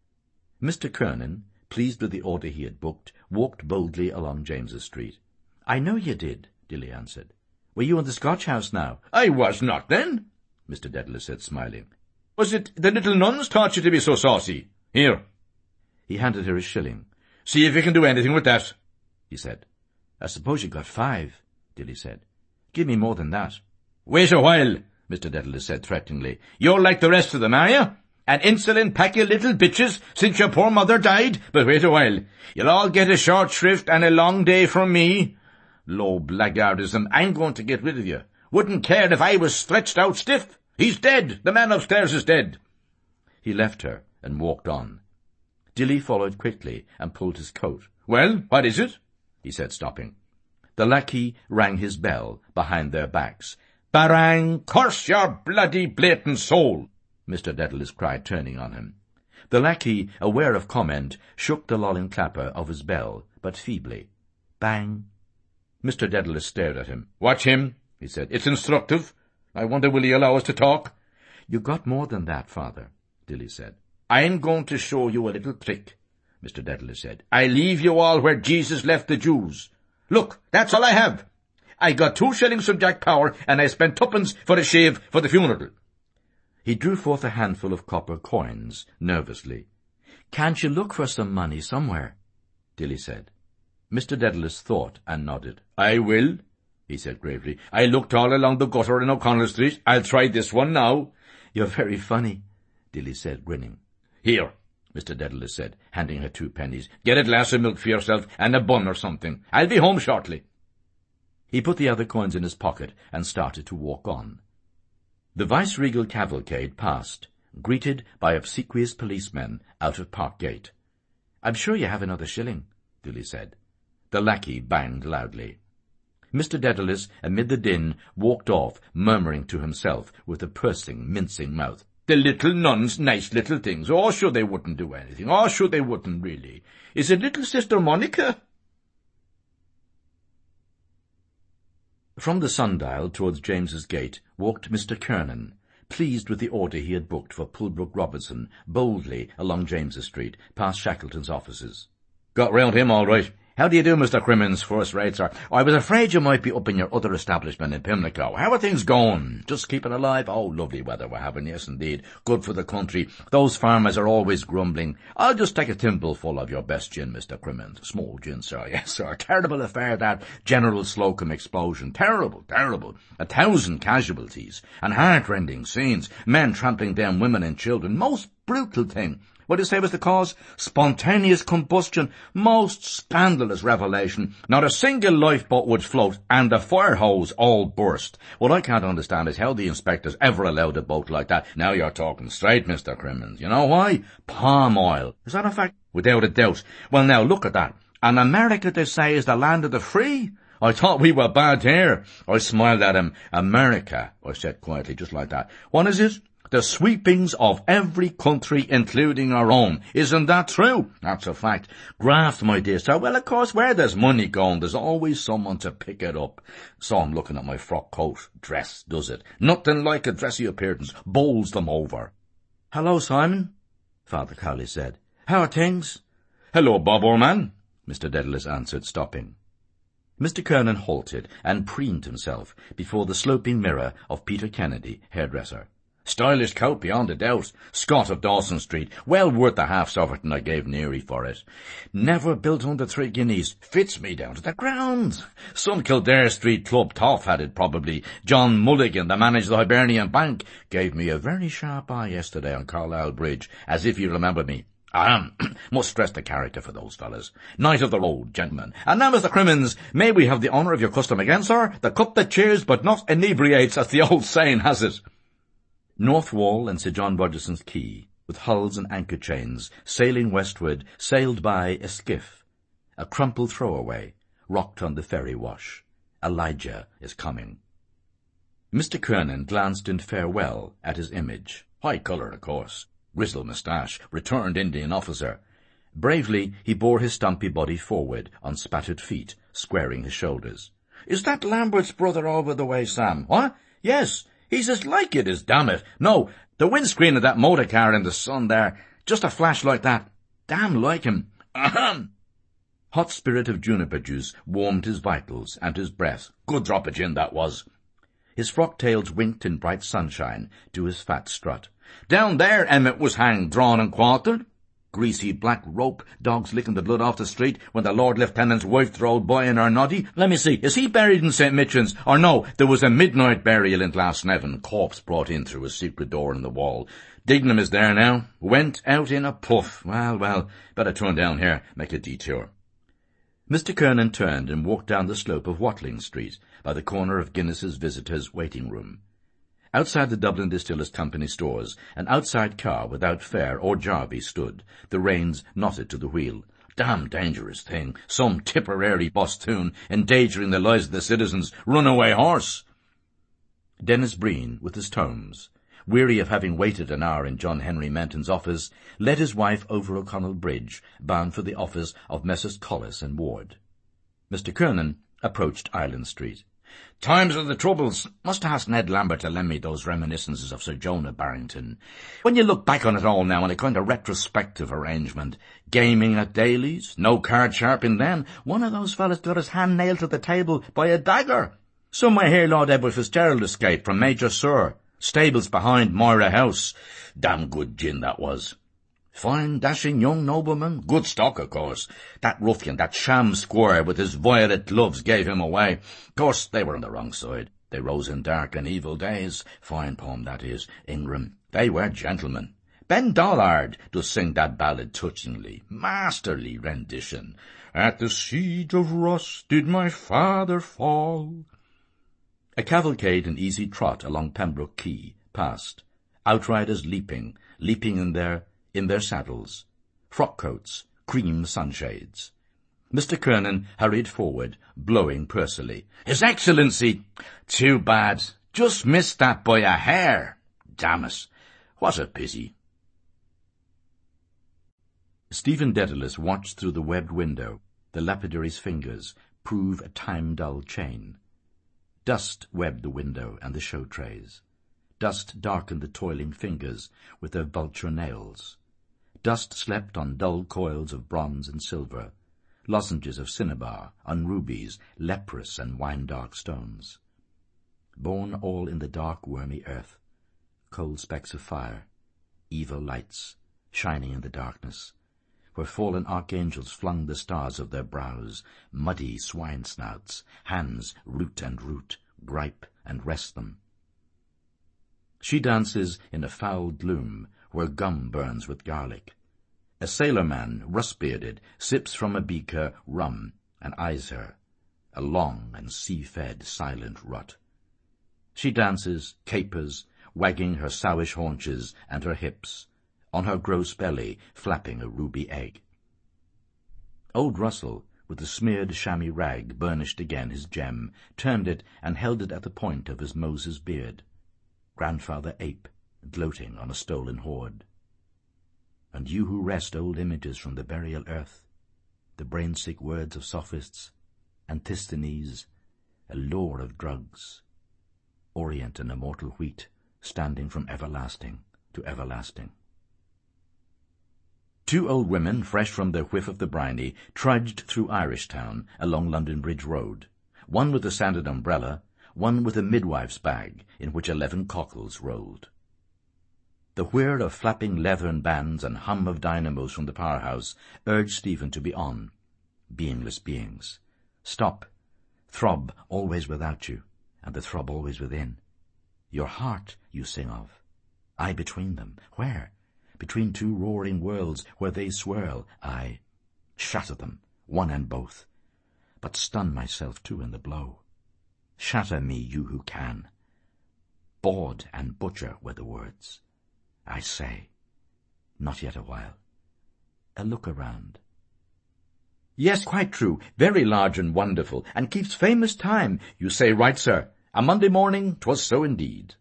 Mr. Kernan, pleased with the order he had booked, walked boldly along James's Street. "I know you did," Dilly answered. "Were you in the Scotch House now?" "I was not then," Mr. Dedalus said, smiling. "Was it the little nuns taught you to be so saucy? Here." He handed her a shilling. "See if you can do anything with that," he said. "I suppose you got 5, Dilly said. "Give me more than that." "Wait a while," Mr. Dedalus said threateningly. "You're like the rest of them, are you? An insolent pack of little bitches since your poor mother died? But wait a while. You'll all get a short shrift and a long day from me. Low blackguardism, I'm going to get rid of you. Wouldn't care if I was stretched out stiff. He's dead. The man upstairs is dead." He left her and walked on. Dilly followed quickly and pulled his coat. "Well, what is it?" he said, stopping. The lackey rang his bell behind their backs. "Barang, curse your bloody blatant soul!" Mr. Dedalus cried, turning on him. The lackey, aware of comment, shook the lolling clapper of his bell, but feebly. Bang! Mr. Dedalus stared at him. "Watch him," he said. "It's instructive. I wonder will he allow us to talk?" "You got more than that, father," Dilly said. "I'm going to show you a little trick," Mr. Dedalus said. "I leave you all where Jesus left the Jews. Look, that's all I have. I got 2 shillings from Jack Power, and I spent 2pence for a shave for the funeral." He drew forth a handful of copper coins, nervously. "Can't you look for some money somewhere?" Dilly said. Mr. Dedalus thought and nodded. "I will," he said gravely. "I looked all along the gutter in O'Connell Street. I'll try this one now." "You're very funny," Dilly said, grinning. "Here," Mr. Dedalus said, handing her 2 pennies. "Get a glass of milk for yourself and a bun or something. I'll be home shortly." He put the other coins in his pocket and started to walk on. The viceregal cavalcade passed, greeted by obsequious policemen out of Park Gate. "I'm sure you have another shilling," Dilly said. The lackey banged loudly. Mr. Dedalus, amid the din, walked off, murmuring to himself, with a pursing, mincing mouth. The little nuns, nice little things. Oh, sure they wouldn't do anything. Oh, sure they wouldn't, really. Is it little Sister Monica? From the sundial towards James's Gate walked Mr. Kernan, pleased with the order he had booked for Pulbrook Robertson, boldly along James's Street, past Shackleton's offices. Got round him all right. How do you do, Mr. Crimmins? First rate, sir. I was afraid you might be up in your other establishment in Pimlico. How are things going? Just keeping alive? Oh, lovely weather we're having, yes indeed. Good for the country. Those farmers are always grumbling. I'll just take a thimbleful of your best gin, Mr. Crimmins. Small gin, sir. Yes, sir. Terrible affair, that General Slocum explosion. Terrible, terrible. 1,000 casualties and heart-rending scenes. Men trampling down women and children. Most brutal thing. What do you say was the cause? Spontaneous combustion. Most scandalous revelation. Not a single lifeboat would float, and the fire hose all burst. What I can't understand is how the inspectors ever allowed a boat like that. Now you're talking straight, Mr. Crimmins. You know why? Palm oil. Is that a fact? Without a doubt. Well, now, look at that. And America, they say, is the land of the free? I thought we were bad here. I smiled at him. America, I said quietly, just like that. What is it? The sweepings of every country, including our own. Isn't that true? That's a fact. Graft, my dear sir. Well, of course, where there's money going, there's always someone to pick it up. So I'm looking at my frock coat. Dress, does it? Nothing like a dressy appearance. Bowls them over. Hello, Simon, Father Cowley said. How are things? Hello, Bob, old man, Mr. Dedalus answered, stopping. Mr. Kernan halted and preened himself before the sloping mirror of Peter Kennedy, hairdresser. Stylish coat beyond a doubt. Scott of Dawson Street. Well worth the half-sovereign I gave Neary for it. Never built under 3 guineas. Fits me down to the ground. Some Kildare Street club toff had it probably. John Mulligan, that managed the Hibernian Bank, gave me a very sharp eye yesterday on Carlisle Bridge, as if you remembered me. Must stress the character for those fellas. Knight of the road, gentlemen. And now, Mr. Crimmins, may we have the honour of your custom again, sir? The cup that cheers but not inebriates, as the old saying has it. North Wall and Sir John Rogerson's Quay, with hulls and anchor chains, sailing westward, sailed by a skiff. A crumpled throwaway, rocked on the ferry wash. Elijah is coming. Mr. Kernan glanced in farewell at his image. High-coloured, of course. Grizzled moustache, returned Indian officer. Bravely he bore his stumpy body forward on spattered feet, squaring his shoulders. Is that Lambert's brother over the way, Sam? What? Yes. He's as like it as, damn it. No, the windscreen of that motor car in the sun there. Just a flash like that. Damn like him. Ahem. Hot spirit of juniper juice warmed his vitals and his breath. Good drop of gin that was. His frock-tails winked in bright sunshine to his fat strut. Down there Emmett was hanged, drawn and quartered. Greasy black rope, dogs licking the blood off the street when the Lord Lieutenant's wife throwed boy in her noddy. Let me see, is he buried in St. Michan's? Or no, there was a midnight burial in Glasnevin, corpse brought in through a secret door in the wall. Dignam is there now. Went out in a puff. Well, better turn down here, make a detour. Mr. Kernan turned and walked down the slope of Watling Street, by the corner of Guinness's visitors' waiting room. Outside the Dublin Distillers' Company stores, an outside car without fare or jarvey stood, the reins knotted to the wheel. Damn dangerous thing. Some Tipperary bosthoon, endangering the lives of the citizens. Runaway horse. Dennis Breen, with his tomes, weary of having waited an hour in John Henry Menton's office, led his wife over O'Connell Bridge, bound for the office of Messrs. Collis and Ward. Mr. Kernan approached Island Street. Times of the troubles. Must ask Ned Lambert to lend me those reminiscences of Sir Jonah Barrington. When you look back on it all now in a kind of retrospective arrangement, gaming at Daly's, no card sharping then, one of those fellas got his hand nailed to the table by a dagger. Some I hear Lord Edward Fitzgerald escaped from Major Sir, stables behind Moira House. Damn good gin that was. Fine, dashing young nobleman. Good stock, of course. That ruffian, that sham squire with his violet gloves gave him away. Of course, they were on the wrong side. They rose in dark and evil days. Fine poem, that is. Ingram. They were gentlemen. Ben Dollard does sing that ballad touchingly. Masterly rendition. At the siege of Ross did my father fall. A cavalcade in easy trot along Pembroke Quay passed. Outriders leaping in their saddles, frock-coats, cream sunshades. Mr. Kernan hurried forward, blowing pursily. "His Excellency! Too bad. Just missed that by a hair. Damn it. What a pity." Stephen Dedalus watched through the webbed window the lapidary's fingers prove a time-dull chain. Dust webbed the window and the show trays. Dust darkened the toiling fingers with their vulture nails. Dust slept on dull coils of bronze and silver, lozenges of cinnabar, on rubies, leprous and wine-dark stones. Born all in the dark wormy earth, cold specks of fire, evil lights, shining in the darkness, where fallen archangels flung the stars of their brows, muddy swine-snouts, hands root and root, gripe and wrest them. She dances in a foul gloom where gum burns with garlic. A sailor-man, rust-bearded, sips from a beaker rum and eyes her, a long and sea-fed silent rut. She dances, capers, wagging her sowish haunches and her hips, on her gross belly flapping a ruby egg. Old Russell, with the smeared chamois rag burnished again his gem, turned it and held it at the point of his Moses beard. Grandfather ape, gloating on a stolen hoard. And you who wrest old images from the burial earth, the brain-sick words of sophists, Antisthenes, a lore of drugs, orient and immortal wheat, standing from everlasting to everlasting. Two old women, fresh from their whiff of the briny, trudged through Irish Town along London Bridge Road, one with a sanded umbrella, one with a midwife's bag in which 11 cockles rolled. The whir of flapping leathern bands and hum of dynamos from the powerhouse urged Stephen to be on. Beingless beings. Stop. Throb always without you, and the throb always within. Your heart you sing of. I between them. Where? Between two roaring worlds where they swirl. I shatter them, one and both, but stun myself too in the blow. Shatter me, you who can. Bawd and butcher were the words. I say, not yet a while. A look around. Yes, quite true, very large and wonderful, and keeps famous time. You say right, sir. A Monday morning, 'twas so indeed.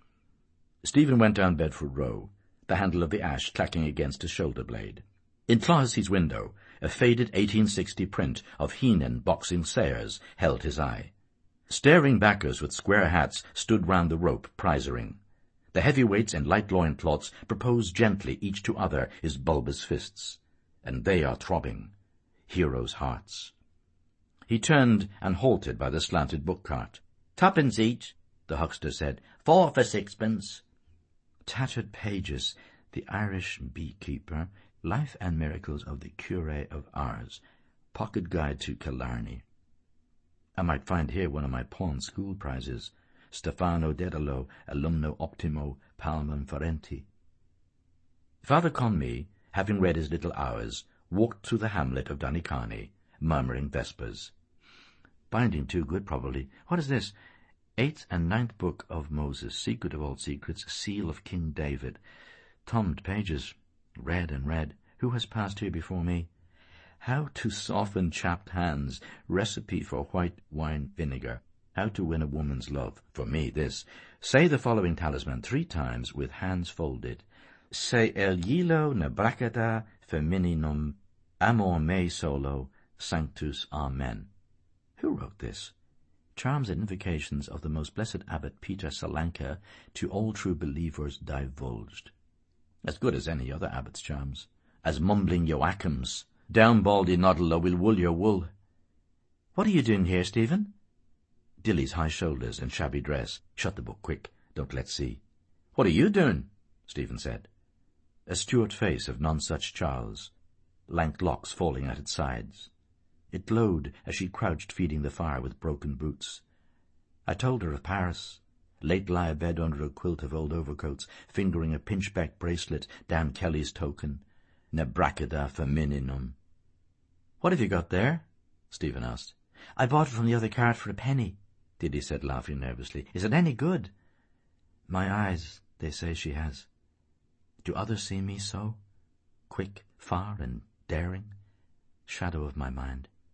Stephen went down Bedford Row, the handle of the ash clacking against his shoulder-blade. In Clohessey's window, a faded 1860 print of Heenan boxing Sayers held his eye. Staring backers with square hats stood round the rope, prizering. The heavyweights in light loincloths propose gently each to other his bulbous fists, and they are throbbing, heroes' hearts. He turned and halted by the slanted book-cart. "Twopence each," the huckster said. "4 for 6pence. Tattered pages, The Irish Beekeeper, Life and Miracles of the Cure of Ars, Pocket Guide to Killarney. I might find here one of my pawn school prizes, Stefano Dedalo, Alumno Optimo, Palmam Ferenti. Father Conmee, having read his little hours, walked through the hamlet of Donicani, murmuring vespers. Binding too good, probably. What is this? 8th and 9th book of Moses, secret of all secrets, seal of King David. Thumbed pages, read and read. Who has passed here before me? How to soften chapped hands, recipe for white wine vinegar. How to win a woman's love. For me, this. Say the following talisman 3 times with hands folded. Se el hilo nebracada femininum, amor me solo, sanctus amen. Who wrote this? Charms and invocations of the most blessed abbot Peter Salanka to all true believers divulged. As good as any other abbot's charms. As mumbling Joachim's. Down baldy noddle, will wool your wool. What are you doing here, Stephen? Dilly's high shoulders and shabby dress. Shut the book quick. Don't let's see. What are you doing? Stephen said. A Stuart face of none such Charles, lank locks falling at its sides. It glowed as she crouched feeding the fire with broken boots. I told her of Paris, late lie abed under a quilt of old overcoats, fingering a pinchbeck bracelet, Dan Kelly's token, Nebracada femininum. What have you got there? Stephen asked. I bought it from the other cart for a penny, Diddy said, laughing nervously. Is it any good? My eyes, they say she has. Do others see me so? Quick, far, and daring? Shadow of my mind.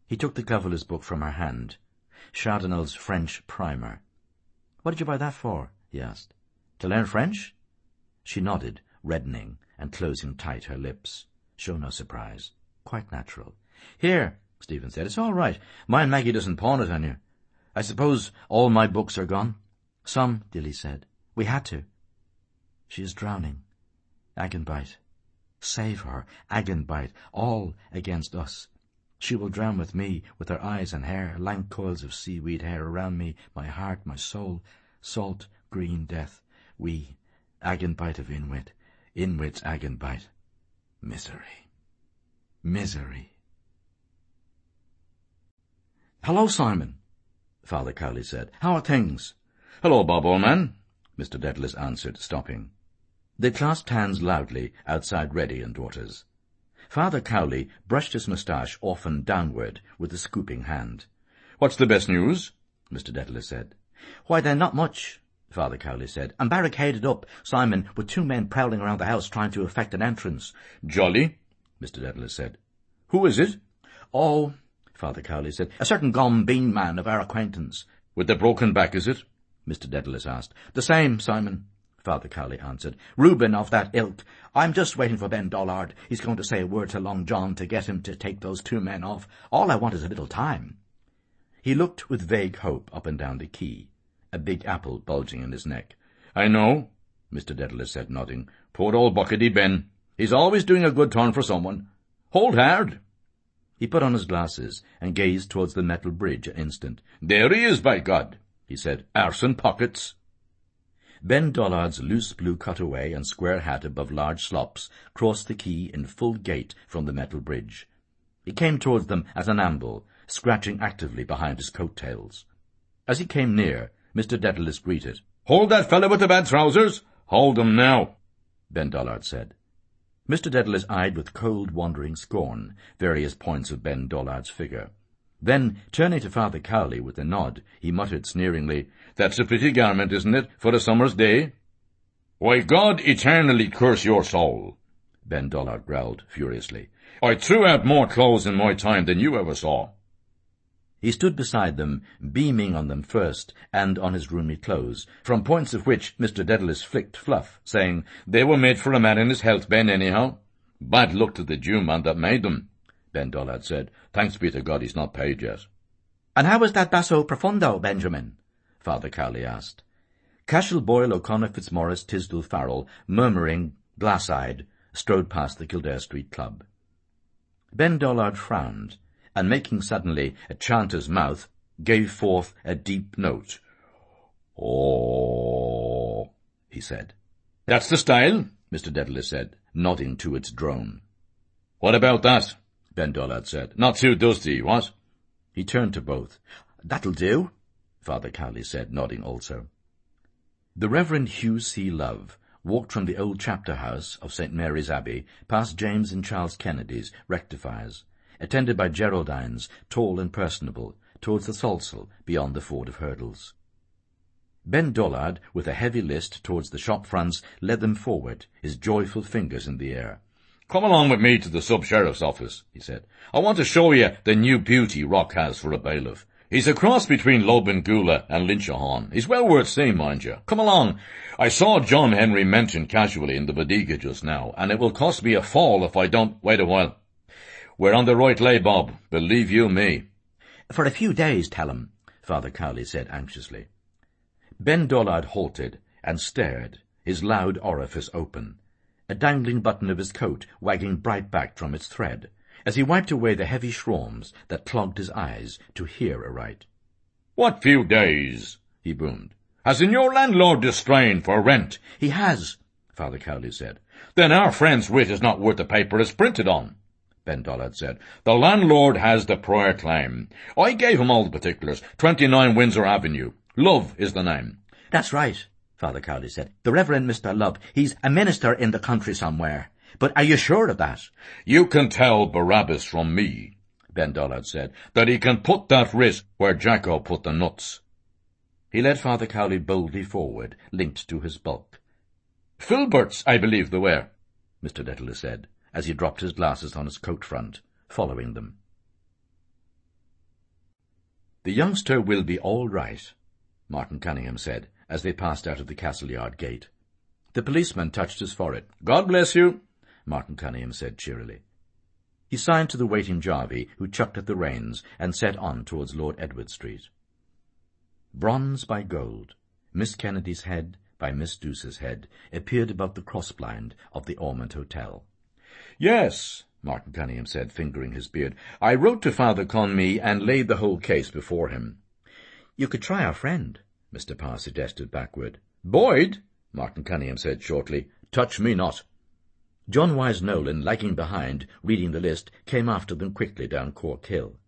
He took the cover of his book from her hand. Chardonnel's French Primer. "What did you buy that for?" he asked. "To learn French?" She nodded, reddening and closing tight her lips. Show no surprise. Quite natural. "Here," Stephen said. "It's all right. Mind Maggie doesn't pawn it on you. I suppose all my books are gone?" "Some," Dilly said. "We had to." "She is drowning. Agenbite. Save her. Agenbite. All against us. She will drown with me, with her eyes and hair, lank coils of seaweed hair around me, my heart, my soul. Salt, green death. We. Agenbite of Inwit. Inwit's Agenbite. Misery. Misery." "Hello, Simon," Father Cowley said. "How are things?" "Hello, Bob, old man," Mr. Dedalus answered, stopping. They clasped hands loudly outside Reddy and Daughters. Father Cowley brushed his moustache often downward with a scooping hand. "What's the best news?" Mr. Dedalus said. "Why, then, not much," Father Cowley said. "I'm barricaded up, Simon, with 2 men prowling around the house trying to effect an entrance." "Jolly," Mr. Dedalus said. "Who is it?" "Oh," Father Cowley said, "a certain gombeen man of our acquaintance." "With the broken back, is it?" Mr. Dedalus asked. "The same, Simon," Father Cowley answered. "Reuben of that ilk. I'm just waiting for Ben Dollard. He's going to say a word to Long John to get him to take those 2 men off. All I want is a little time." He looked with vague hope up and down the quay, a big apple bulging in his neck. "I know," Mr. Dedalus said, nodding. "Poor old Buckety Ben. He's always doing a good turn for someone. Hold hard." He put on his glasses and gazed towards the metal bridge an instant. "There he is, by God," he said. "Arson pockets." Ben Dollard's loose blue cutaway and square hat above large slops crossed the quay in full gait from the metal bridge. He came towards them at an amble, scratching actively behind his coat-tails. As he came near, Mr. Dedalus greeted. "Hold that fellow with the bad trousers. Hold him now," Ben Dollard said. Mr. Dedalus eyed with cold, wandering scorn various points of Ben Dollard's figure. Then, turning to Father Cowley with a nod, he muttered sneeringly, "That's a pretty garment, isn't it, for a summer's day?" "Why, God eternally curse your soul," Ben Dollard growled furiously. "I threw out more clothes in my time than you ever saw." He stood beside them, beaming on them first, and on his roomy clothes, from points of which Mr. Dedalus flicked fluff, saying, "They were made for a man in his health, Ben, anyhow." "Bad luck to the Jew man that made them," Ben Dollard said. "Thanks be to God he's not paid yet." "And how was that basso profundo, Benjamin?" Father Cowley asked. Cashel Boyle, O'Connor, Fitzmaurice, Tisdall, Farrell, murmuring, glass-eyed, strode past the Kildare Street Club. Ben Dollard frowned, and making suddenly a chanter's mouth, gave forth a deep note. "Oh," he said. "That's the style," Mr. Dedalus said, nodding to its drone. "What about that?" Ben Dollard said. "Not too dusty, what?" He turned to both. "That'll do," Father Cowley said, nodding also. The Reverend Hugh C. Love walked from the old chapter house of St. Mary's Abbey past James and Charles Kennedy's rectifiers, attended by Geraldines, tall and personable, towards the Salsal beyond the ford of Hurdles. Ben Dollard, with a heavy list towards the shop fronts, led them forward, his joyful fingers in the air. "Come along with me to the sub-sheriff's office," he said. "I want to show you the new beauty Rock has for a bailiff. He's a cross between Lobengula and Lynchahon. He's well worth seeing, mind you. Come along. I saw John Henry mentioned casually in the bodega just now, and it will cost me a fall if I don't wait a while. We're on the right lay, Bob, believe you me." "For a few days, tell him," Father Cowley said anxiously. Ben Dollard halted and stared, his loud orifice open, a dangling button of his coat wagging bright-backed from its thread, as he wiped away the heavy shrawms that clogged his eyes to hear aright. "What few days?" he boomed. "Hasn't your landlord distrained for rent?" "He has," Father Cowley said. "Then our friend's writ is not worth the paper it's printed on," Ben Dollard said. "The landlord has the prior claim. I gave him all the particulars. 29 Windsor Avenue. Love is the name." "That's right," Father Cowley said. "The Reverend Mr. Love. He's a minister in the country somewhere. But are you sure of that?" "You can tell Barabbas from me," Ben Dollard said, "that he can put that writ where Jacko put the nuts." He led Father Cowley boldly forward, linked to his bulk. "Filberts, I believe they were," Mr. Dedalus said, as he dropped his glasses on his coat front, following them. "The youngster will be all right," Martin Cunningham said, as they passed out of the castle yard gate. The policeman touched his forehead. "God bless you," Martin Cunningham said cheerily. He signed to the waiting Jarvey, who chucked at the reins and set on towards Lord Edward Street. Bronze by gold, Miss Kennedy's head by Miss Douce's head appeared above the cross-blind of the Ormond Hotel. "Yes," Martin Cunningham said, fingering his beard, "I wrote to Father Conmee and laid the whole case before him." "You could try our friend," Mr. Parr suggested backward. "Boyd," Martin Cunningham said shortly, "touch me not." John Wyse Nolan, lagging behind, reading the list, came after them quickly down Cork Hill.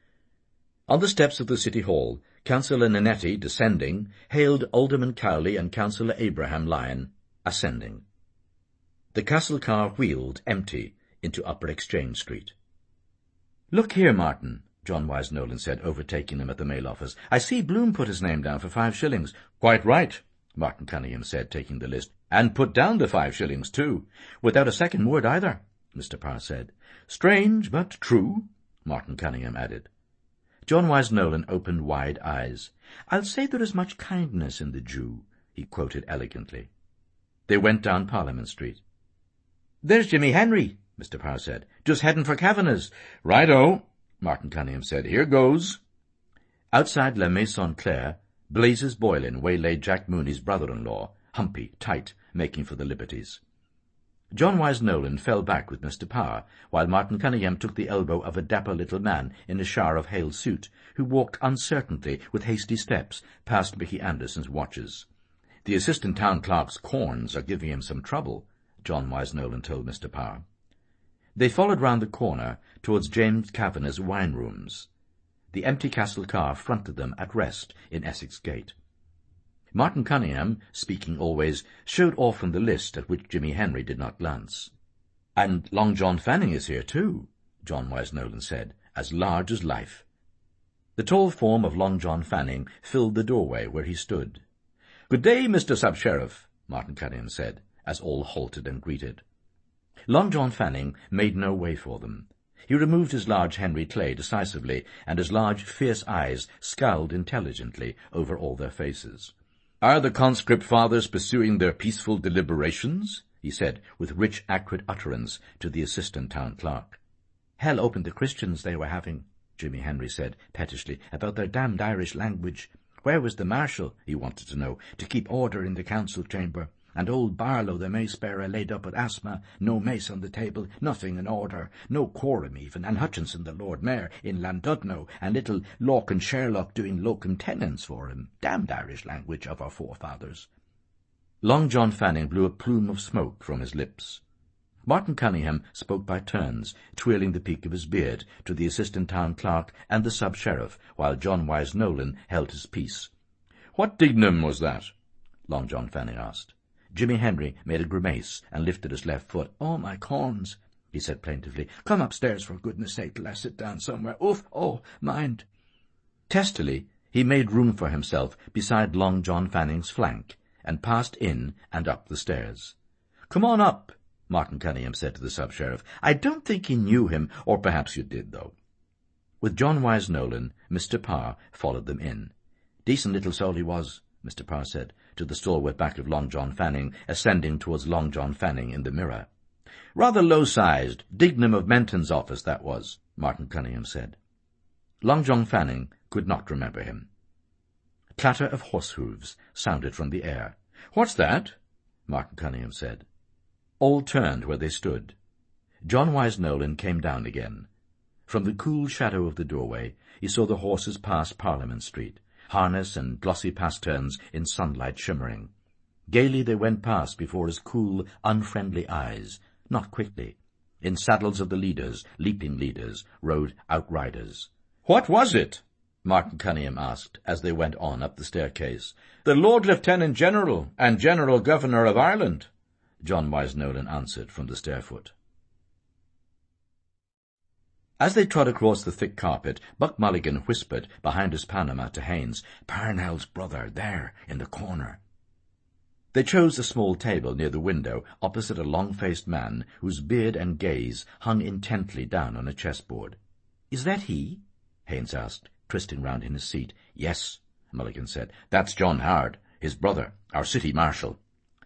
On the steps of the City Hall, Councillor Nannetti, descending, hailed Alderman Cowley and Councillor Abraham Lyon, ascending. The castle car wheeled, empty, into Upper Exchange Street. "Look here, Martin," John Wyse Nolan said, overtaking them at the mail office. "I see Bloom put his name down for 5 shillings. "Quite right," Martin Cunningham said, taking the list. "And put down the 5 shillings, too. Without a second word either," Mr. Parr said. "Strange, but true," Martin Cunningham added. John Wyse Nolan opened wide eyes. "I'll say there is much kindness in the Jew," he quoted elegantly. They went down Parliament Street. "There's Jimmy Henry," Mr. Parr said. "Just heading for Kavanagh's." "Right-o," Martin Cunningham said. "Here goes." Outside La Maison Claire, blazes Boylan waylaid Jack Mooney's brother-in-law, humpy, tight, making for the liberties. John Wyse Nolan fell back with Mr. Parr, while Martin Cunningham took the elbow of a dapper little man in a shower of hail suit, who walked uncertainly with hasty steps past Mickey Anderson's watches. "The assistant town clerk's corns are giving him some trouble," John Wyse Nolan told Mr. Parr. They followed round the corner towards James Kavanagh's wine-rooms. The empty castle car fronted them at rest in Essex Gate. Martin Cunningham, speaking always, showed off from the list at which Jimmy Henry did not glance. "And Long John Fanning is here, too," John Wyse Nolan said, "as large as life." The tall form of Long John Fanning filled the doorway where he stood. "Good day, Mr. Sub-Sheriff," Martin Cunningham said, as all halted and greeted. Long John Fanning made no way for them. He removed his large Henry Clay decisively, and his large, fierce eyes scowled intelligently over all their faces. "Are the conscript fathers pursuing their peaceful deliberations?" he said, with rich, accurate utterance to the assistant town clerk. "Hell opened the Christians they were having," Jimmy Henry said, pettishly, "about their damned Irish language. Where was the marshal, he wanted to know, to keep order in the council chamber? And old Barlow, the mace-bearer, laid up with asthma, no mace on the table, nothing in order, no quorum even, and Hutchinson, the Lord Mayor, in Llandudno, and little Lorcan Sherlock doing locum tenens for him. Damned Irish language of our forefathers." Long John Fanning blew a plume of smoke from his lips. Martin Cunningham spoke by turns, twirling the peak of his beard, to the assistant town clerk and the sub-sheriff, while John Wyse Nolan held his peace. "What dignum was that?" Long John Fanning asked. Jimmy Henry made a grimace and lifted his left foot. "Oh, my corns," he said plaintively. "Come upstairs, for goodness' sake, till I sit down somewhere. Oof, oh, mind." Testily, he made room for himself beside Long John Fanning's flank, and passed in and up the stairs. "Come on up," Martin Cunningham said to the sub-sheriff. "I don't think he knew him, or perhaps you did, though." With John Wyse Nolan, Mr. Parr followed them in. "Decent little soul he was," Mr. Parr said, to the stalwart back of Long John Fanning, ascending towards Long John Fanning in the mirror. "Rather low-sized, dignum of Menton's office, that was," Martin Cunningham said. Long John Fanning could not remember him. Clatter of horse hooves sounded from the air. "What's that?" Martin Cunningham said. All turned where they stood. John Wyse Nolan came down again. From the cool shadow of the doorway he saw the horses pass Parliament Street, harness and glossy pasterns in sunlight shimmering. Gaily they went past before his cool, unfriendly eyes, not quickly. In saddles of the leaders, leaping leaders, rode outriders. "What was it?" Martin Cunningham asked as they went on up the staircase. "The Lord Lieutenant General and General Governor of Ireland," John Wyse Nolan answered from the stairfoot. As they trod across the thick carpet, Buck Mulligan whispered behind his Panama to Haines, "Parnell's brother, there, in the corner." They chose a small table near the window, opposite a long-faced man whose beard and gaze hung intently down on a chessboard. "Is that he?" Haines asked. twisting round in his seat. "Yes," Mulligan said. "That's John Howard, his brother, our city marshal."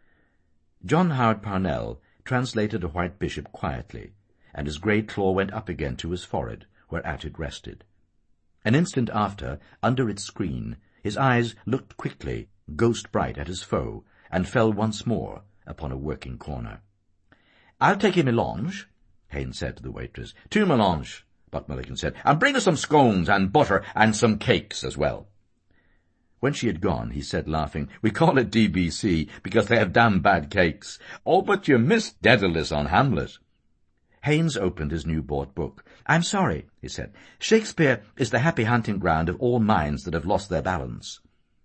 John Howard Parnell translated a white bishop quietly, and his grey claw went up again to his forehead, whereat it rested. An instant after, under its screen, his eyes looked quickly, ghost-bright at his foe, and fell once more upon a working corner. "I'll take a melange," Haines said to the waitress. "Two melange," Buck Mulligan said, "and bring us some scones and butter and some cakes as well." When she had gone, he said, laughing, "We call it DBC because they have damn bad cakes. Oh, but you missed Daedalus on Hamlet." Haines opened his new-bought book. "I'm sorry," he said. "Shakespeare is the happy hunting ground of all minds that have lost their balance."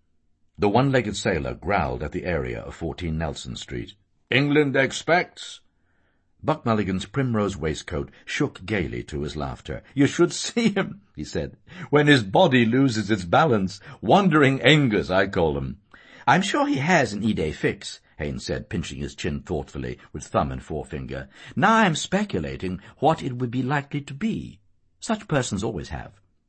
The one-legged sailor growled at the area of 14 Nelson Street. "England expects." Buck Mulligan's primrose waistcoat shook gaily to his laughter. "You should see him," he said, "when his body loses its balance. Wandering Angus, I call him." "I'm sure he has an idée fixe," Haines said, pinching his chin thoughtfully with thumb and forefinger. "Now I'm speculating what it would be likely to be. Such persons always have."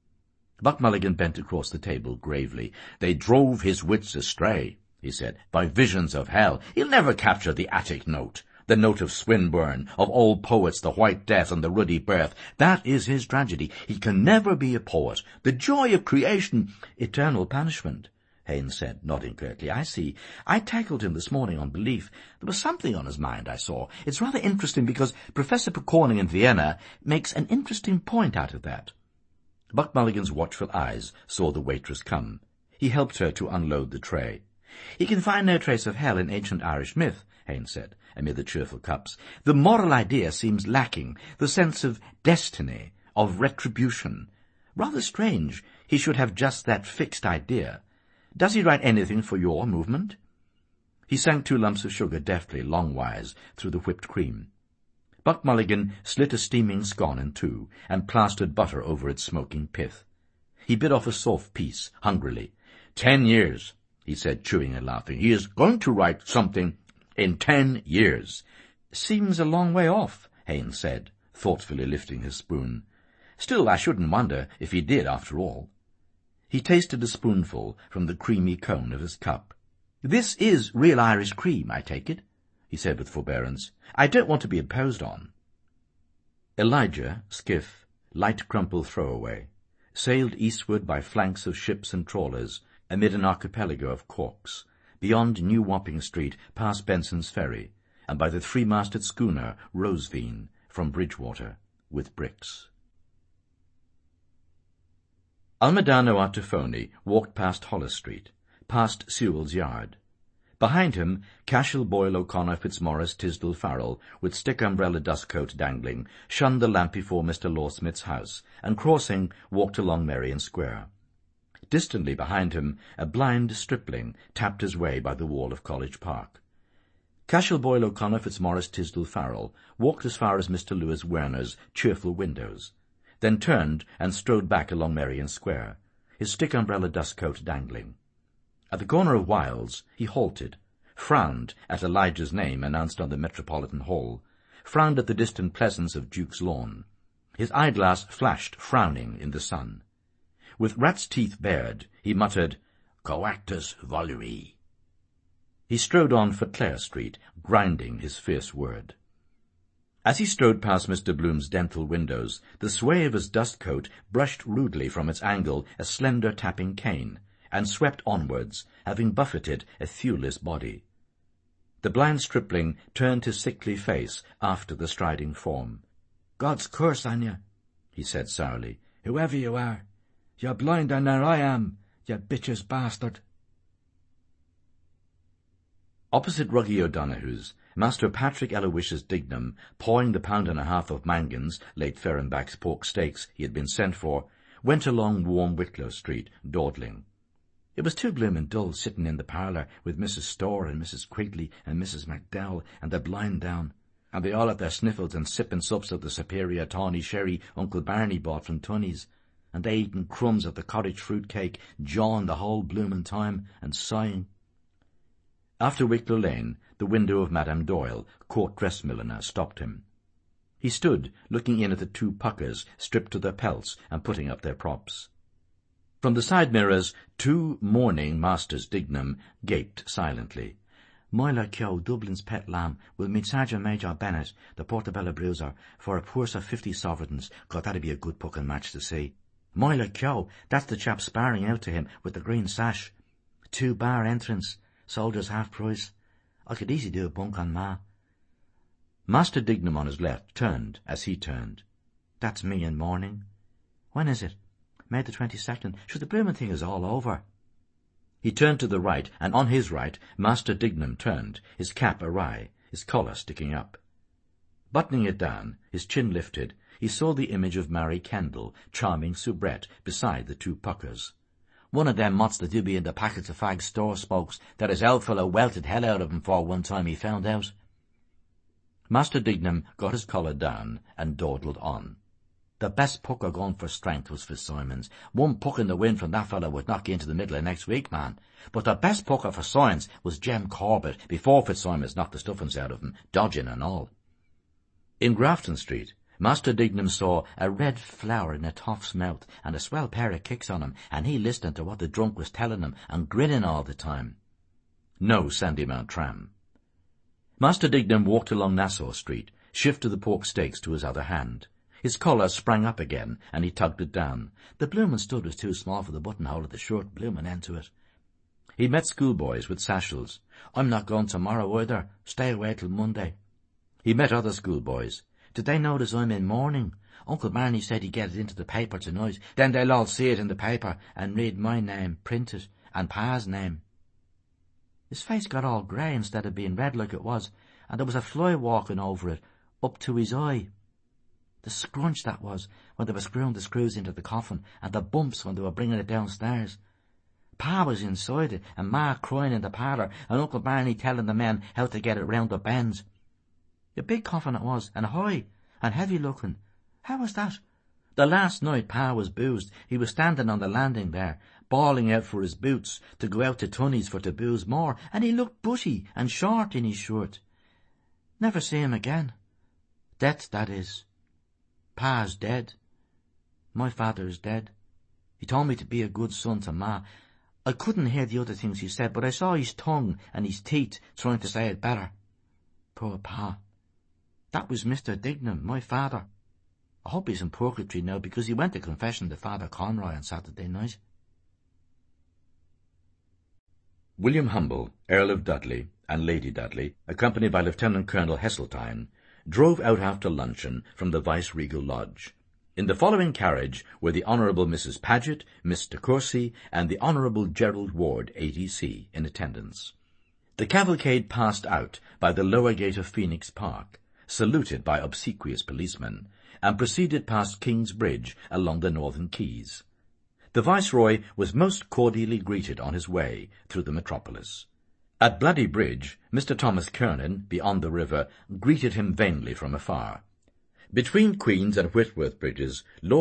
Buck Mulligan bent across the table gravely. "They drove his wits astray," he said, "by visions of hell. He'll never capture the Attic note, the note of Swinburne, of all poets, the White Death and the Ruddy Birth. That is his tragedy. He can never be a poet. The joy of creation—" "Eternal punishment," Haines said, nodding curtly. "I see. I tackled him this morning on belief. There was something on his mind, I saw. It's rather interesting because Professor Pokorning in Vienna makes an interesting point out of that." Buck Mulligan's watchful eyes saw the waitress come. He helped her to unload the tray. "He can find no trace of hell in ancient Irish myth," Haines said, amid the cheerful cups. "The moral idea seems lacking, the sense of destiny, of retribution. Rather strange he should have just that fixed idea. Does he write anything for your movement?" He sank 2 lumps of sugar deftly, longwise, through the whipped cream. Buck Mulligan slit a steaming scone in 2 and plastered butter over its smoking pith. He bit off a soft piece, hungrily. 10 years, he said, chewing and laughing. He is going to write something in 10 years. "Seems a long way off," Haines said, thoughtfully lifting his spoon. "Still, I shouldn't wonder if he did, after all." He tasted a spoonful from the creamy cone of his cup. "This is real Irish cream, I take it," he said with forbearance. "I don't want to be imposed on." Elijah, skiff, light crumpled throwaway, sailed eastward by flanks of ships and trawlers, amid an archipelago of corks, beyond New Wapping Street, past Benson's Ferry, and by the 3-masted schooner Rosevine from Bridgewater, with bricks. Almedano Artefoni walked past Hollis Street, past Sewell's yard. Behind him, Cashel, Boyle, O'Connor, Fitzmaurice, Tisdall, Farrell, with stick-umbrella dustcoat dangling, shunned the lamp before Mr. Lawsmith's house, and crossing, walked along Merrion Square. Distantly behind him, a blind stripling tapped his way by the wall of College Park. Cashel, Boyle, O'Connor, Fitzmaurice, Tisdall, Farrell walked as far as Mr. Lewis Werner's cheerful windows, then turned and strode back along Merrion Square, his stick-umbrella dustcoat dangling. At the corner of Wilde's he halted, frowned at Elijah's name announced on the Metropolitan Hall, frowned at the distant pleasance of Duke's Lawn. His eyeglass flashed frowning in the sun. With rat's teeth bared, he muttered, "Coactus volui." He strode on for Clare Street, grinding his fierce word. As he strode past Mr. Bloom's dental windows, the sway of his dustcoat brushed rudely from its angle a slender tapping cane, and swept onwards, having buffeted a thewless body. The blind stripling turned his sickly face after the striding form. "God's curse on you," he said sourly, "whoever you are. You're blinder than I am, you bitch's bastard." Opposite Ruggie O'Donoghue's, Master Patrick Aloysius Dignam, pawing the £1.50 of Mangan's, late Ferrenbach's pork steaks he had been sent for, went along warm Wicklow Street, dawdling. It was too gloom and dull sitting in the parlour with Mrs. Storr and Mrs. Quigley and Mrs. MacDowell and the blind down, and they all at their sniffles and sipping sups of the superior tawny sherry Uncle Barney bought from Tunney's, and they eating crumbs of the cottage fruit cake, jawing the whole bloomin' time, and sighing. After Wicklow Lane, the window of Madame Doyle, court dressmilliner, stopped him. He stood, looking in at the 2 puckers, stripped to their pelts and putting up their props. From the side mirrors, 2 mourning Masters Dignam gaped silently. Myla Keogh, Dublin's pet lamb, will meet Sergeant Major Bennett, the Portobello Bruiser, for a purse of 50 sovereigns. God, that'd be a good pucking match to see. Myla Keogh, that's the chap sparring out to him with the green sash. 2-bar entrance, soldiers half price. I could easily do a bunk on Ma. Master Dignam on his left turned as he turned. That's me in mourning. When is it? May the 22nd. Sure, the bloomin' thing is all over. He turned to the right, and on his right, Master Dignam turned, his cap awry, his collar sticking up. Buttoning it down, his chin lifted, he saw the image of Mary Kendall, charming soubrette, beside the 2 puckers. One of them mots that do be in the packets of fags store spokes that his old fellow welted hell out of him for one time he found out. Master Dignam got his collar down and dawdled on. The best pucker going for strength was Fitzsimons. 1 puck in the wind from that fellow would knock you into the middle of next week, man. But the best pucker for science was Jem Corbett before Fitzsimons knocked the stuffings out of him, dodging and all. In Grafton Street, Master Dignam saw a red flower in a toff's mouth and a swell pair of kicks on him, and he listening to what the drunk was telling him and grinning all the time. No Sandymount tram. Master Dignam walked along Nassau Street, shifted the pork steaks to his other hand. His collar sprang up again, and he tugged it down. The bloomin' stud was too small for the buttonhole of the short bloomin' end to it. He met schoolboys with sashels. I'm not going tomorrow either. Stay away till Monday. He met other schoolboys. Did they notice I'm in mourning? Uncle Barney said he'd get it into the paper tonight. Then they'll all see it in the paper and read my name printed, and Pa's name. His face got all grey instead of being red like it was, and there was a fly walking over it, up to his eye. The scrunch that was, when they were screwing the screws into the coffin, and the bumps when they were bringing it downstairs. Pa was inside it, and Ma crying in the parlour, and Uncle Barney telling the men how to get it round the bends. A big coffin it was, and high, and heavy looking. How was that? The last night Pa was boozed, he was standing on the landing there, bawling out for his boots, to go out to Tunney's for to booze more, and he looked bushy and short in his shirt. Never see him again. Death, that is. Pa's dead. My father's dead. He told me to be a good son to Ma. I couldn't hear the other things he said, but I saw his tongue and his teeth trying to say it better. Poor Pa. That was Mr. Dignam, my father. I hope he's in purgatory now, because he went to confession to Father Conroy on Saturday night. William Humble, Earl of Dudley, and Lady Dudley, accompanied by Lieutenant Colonel Heseltine, drove out after luncheon from the Vice-Regal Lodge. In the following carriage were the Honourable Mrs. Paget, Miss de Courcy, and the Honourable Gerald Ward, ADC, in attendance. The cavalcade passed out by the lower gate of Phoenix Park, saluted by obsequious policemen, and proceeded past King's Bridge along the northern quays. The Viceroy was most cordially greeted on his way through the metropolis. At Bloody Bridge, Mr. Thomas Kernan, beyond the river, greeted him vainly from afar. Between Queen's and Whitworth bridges, Lord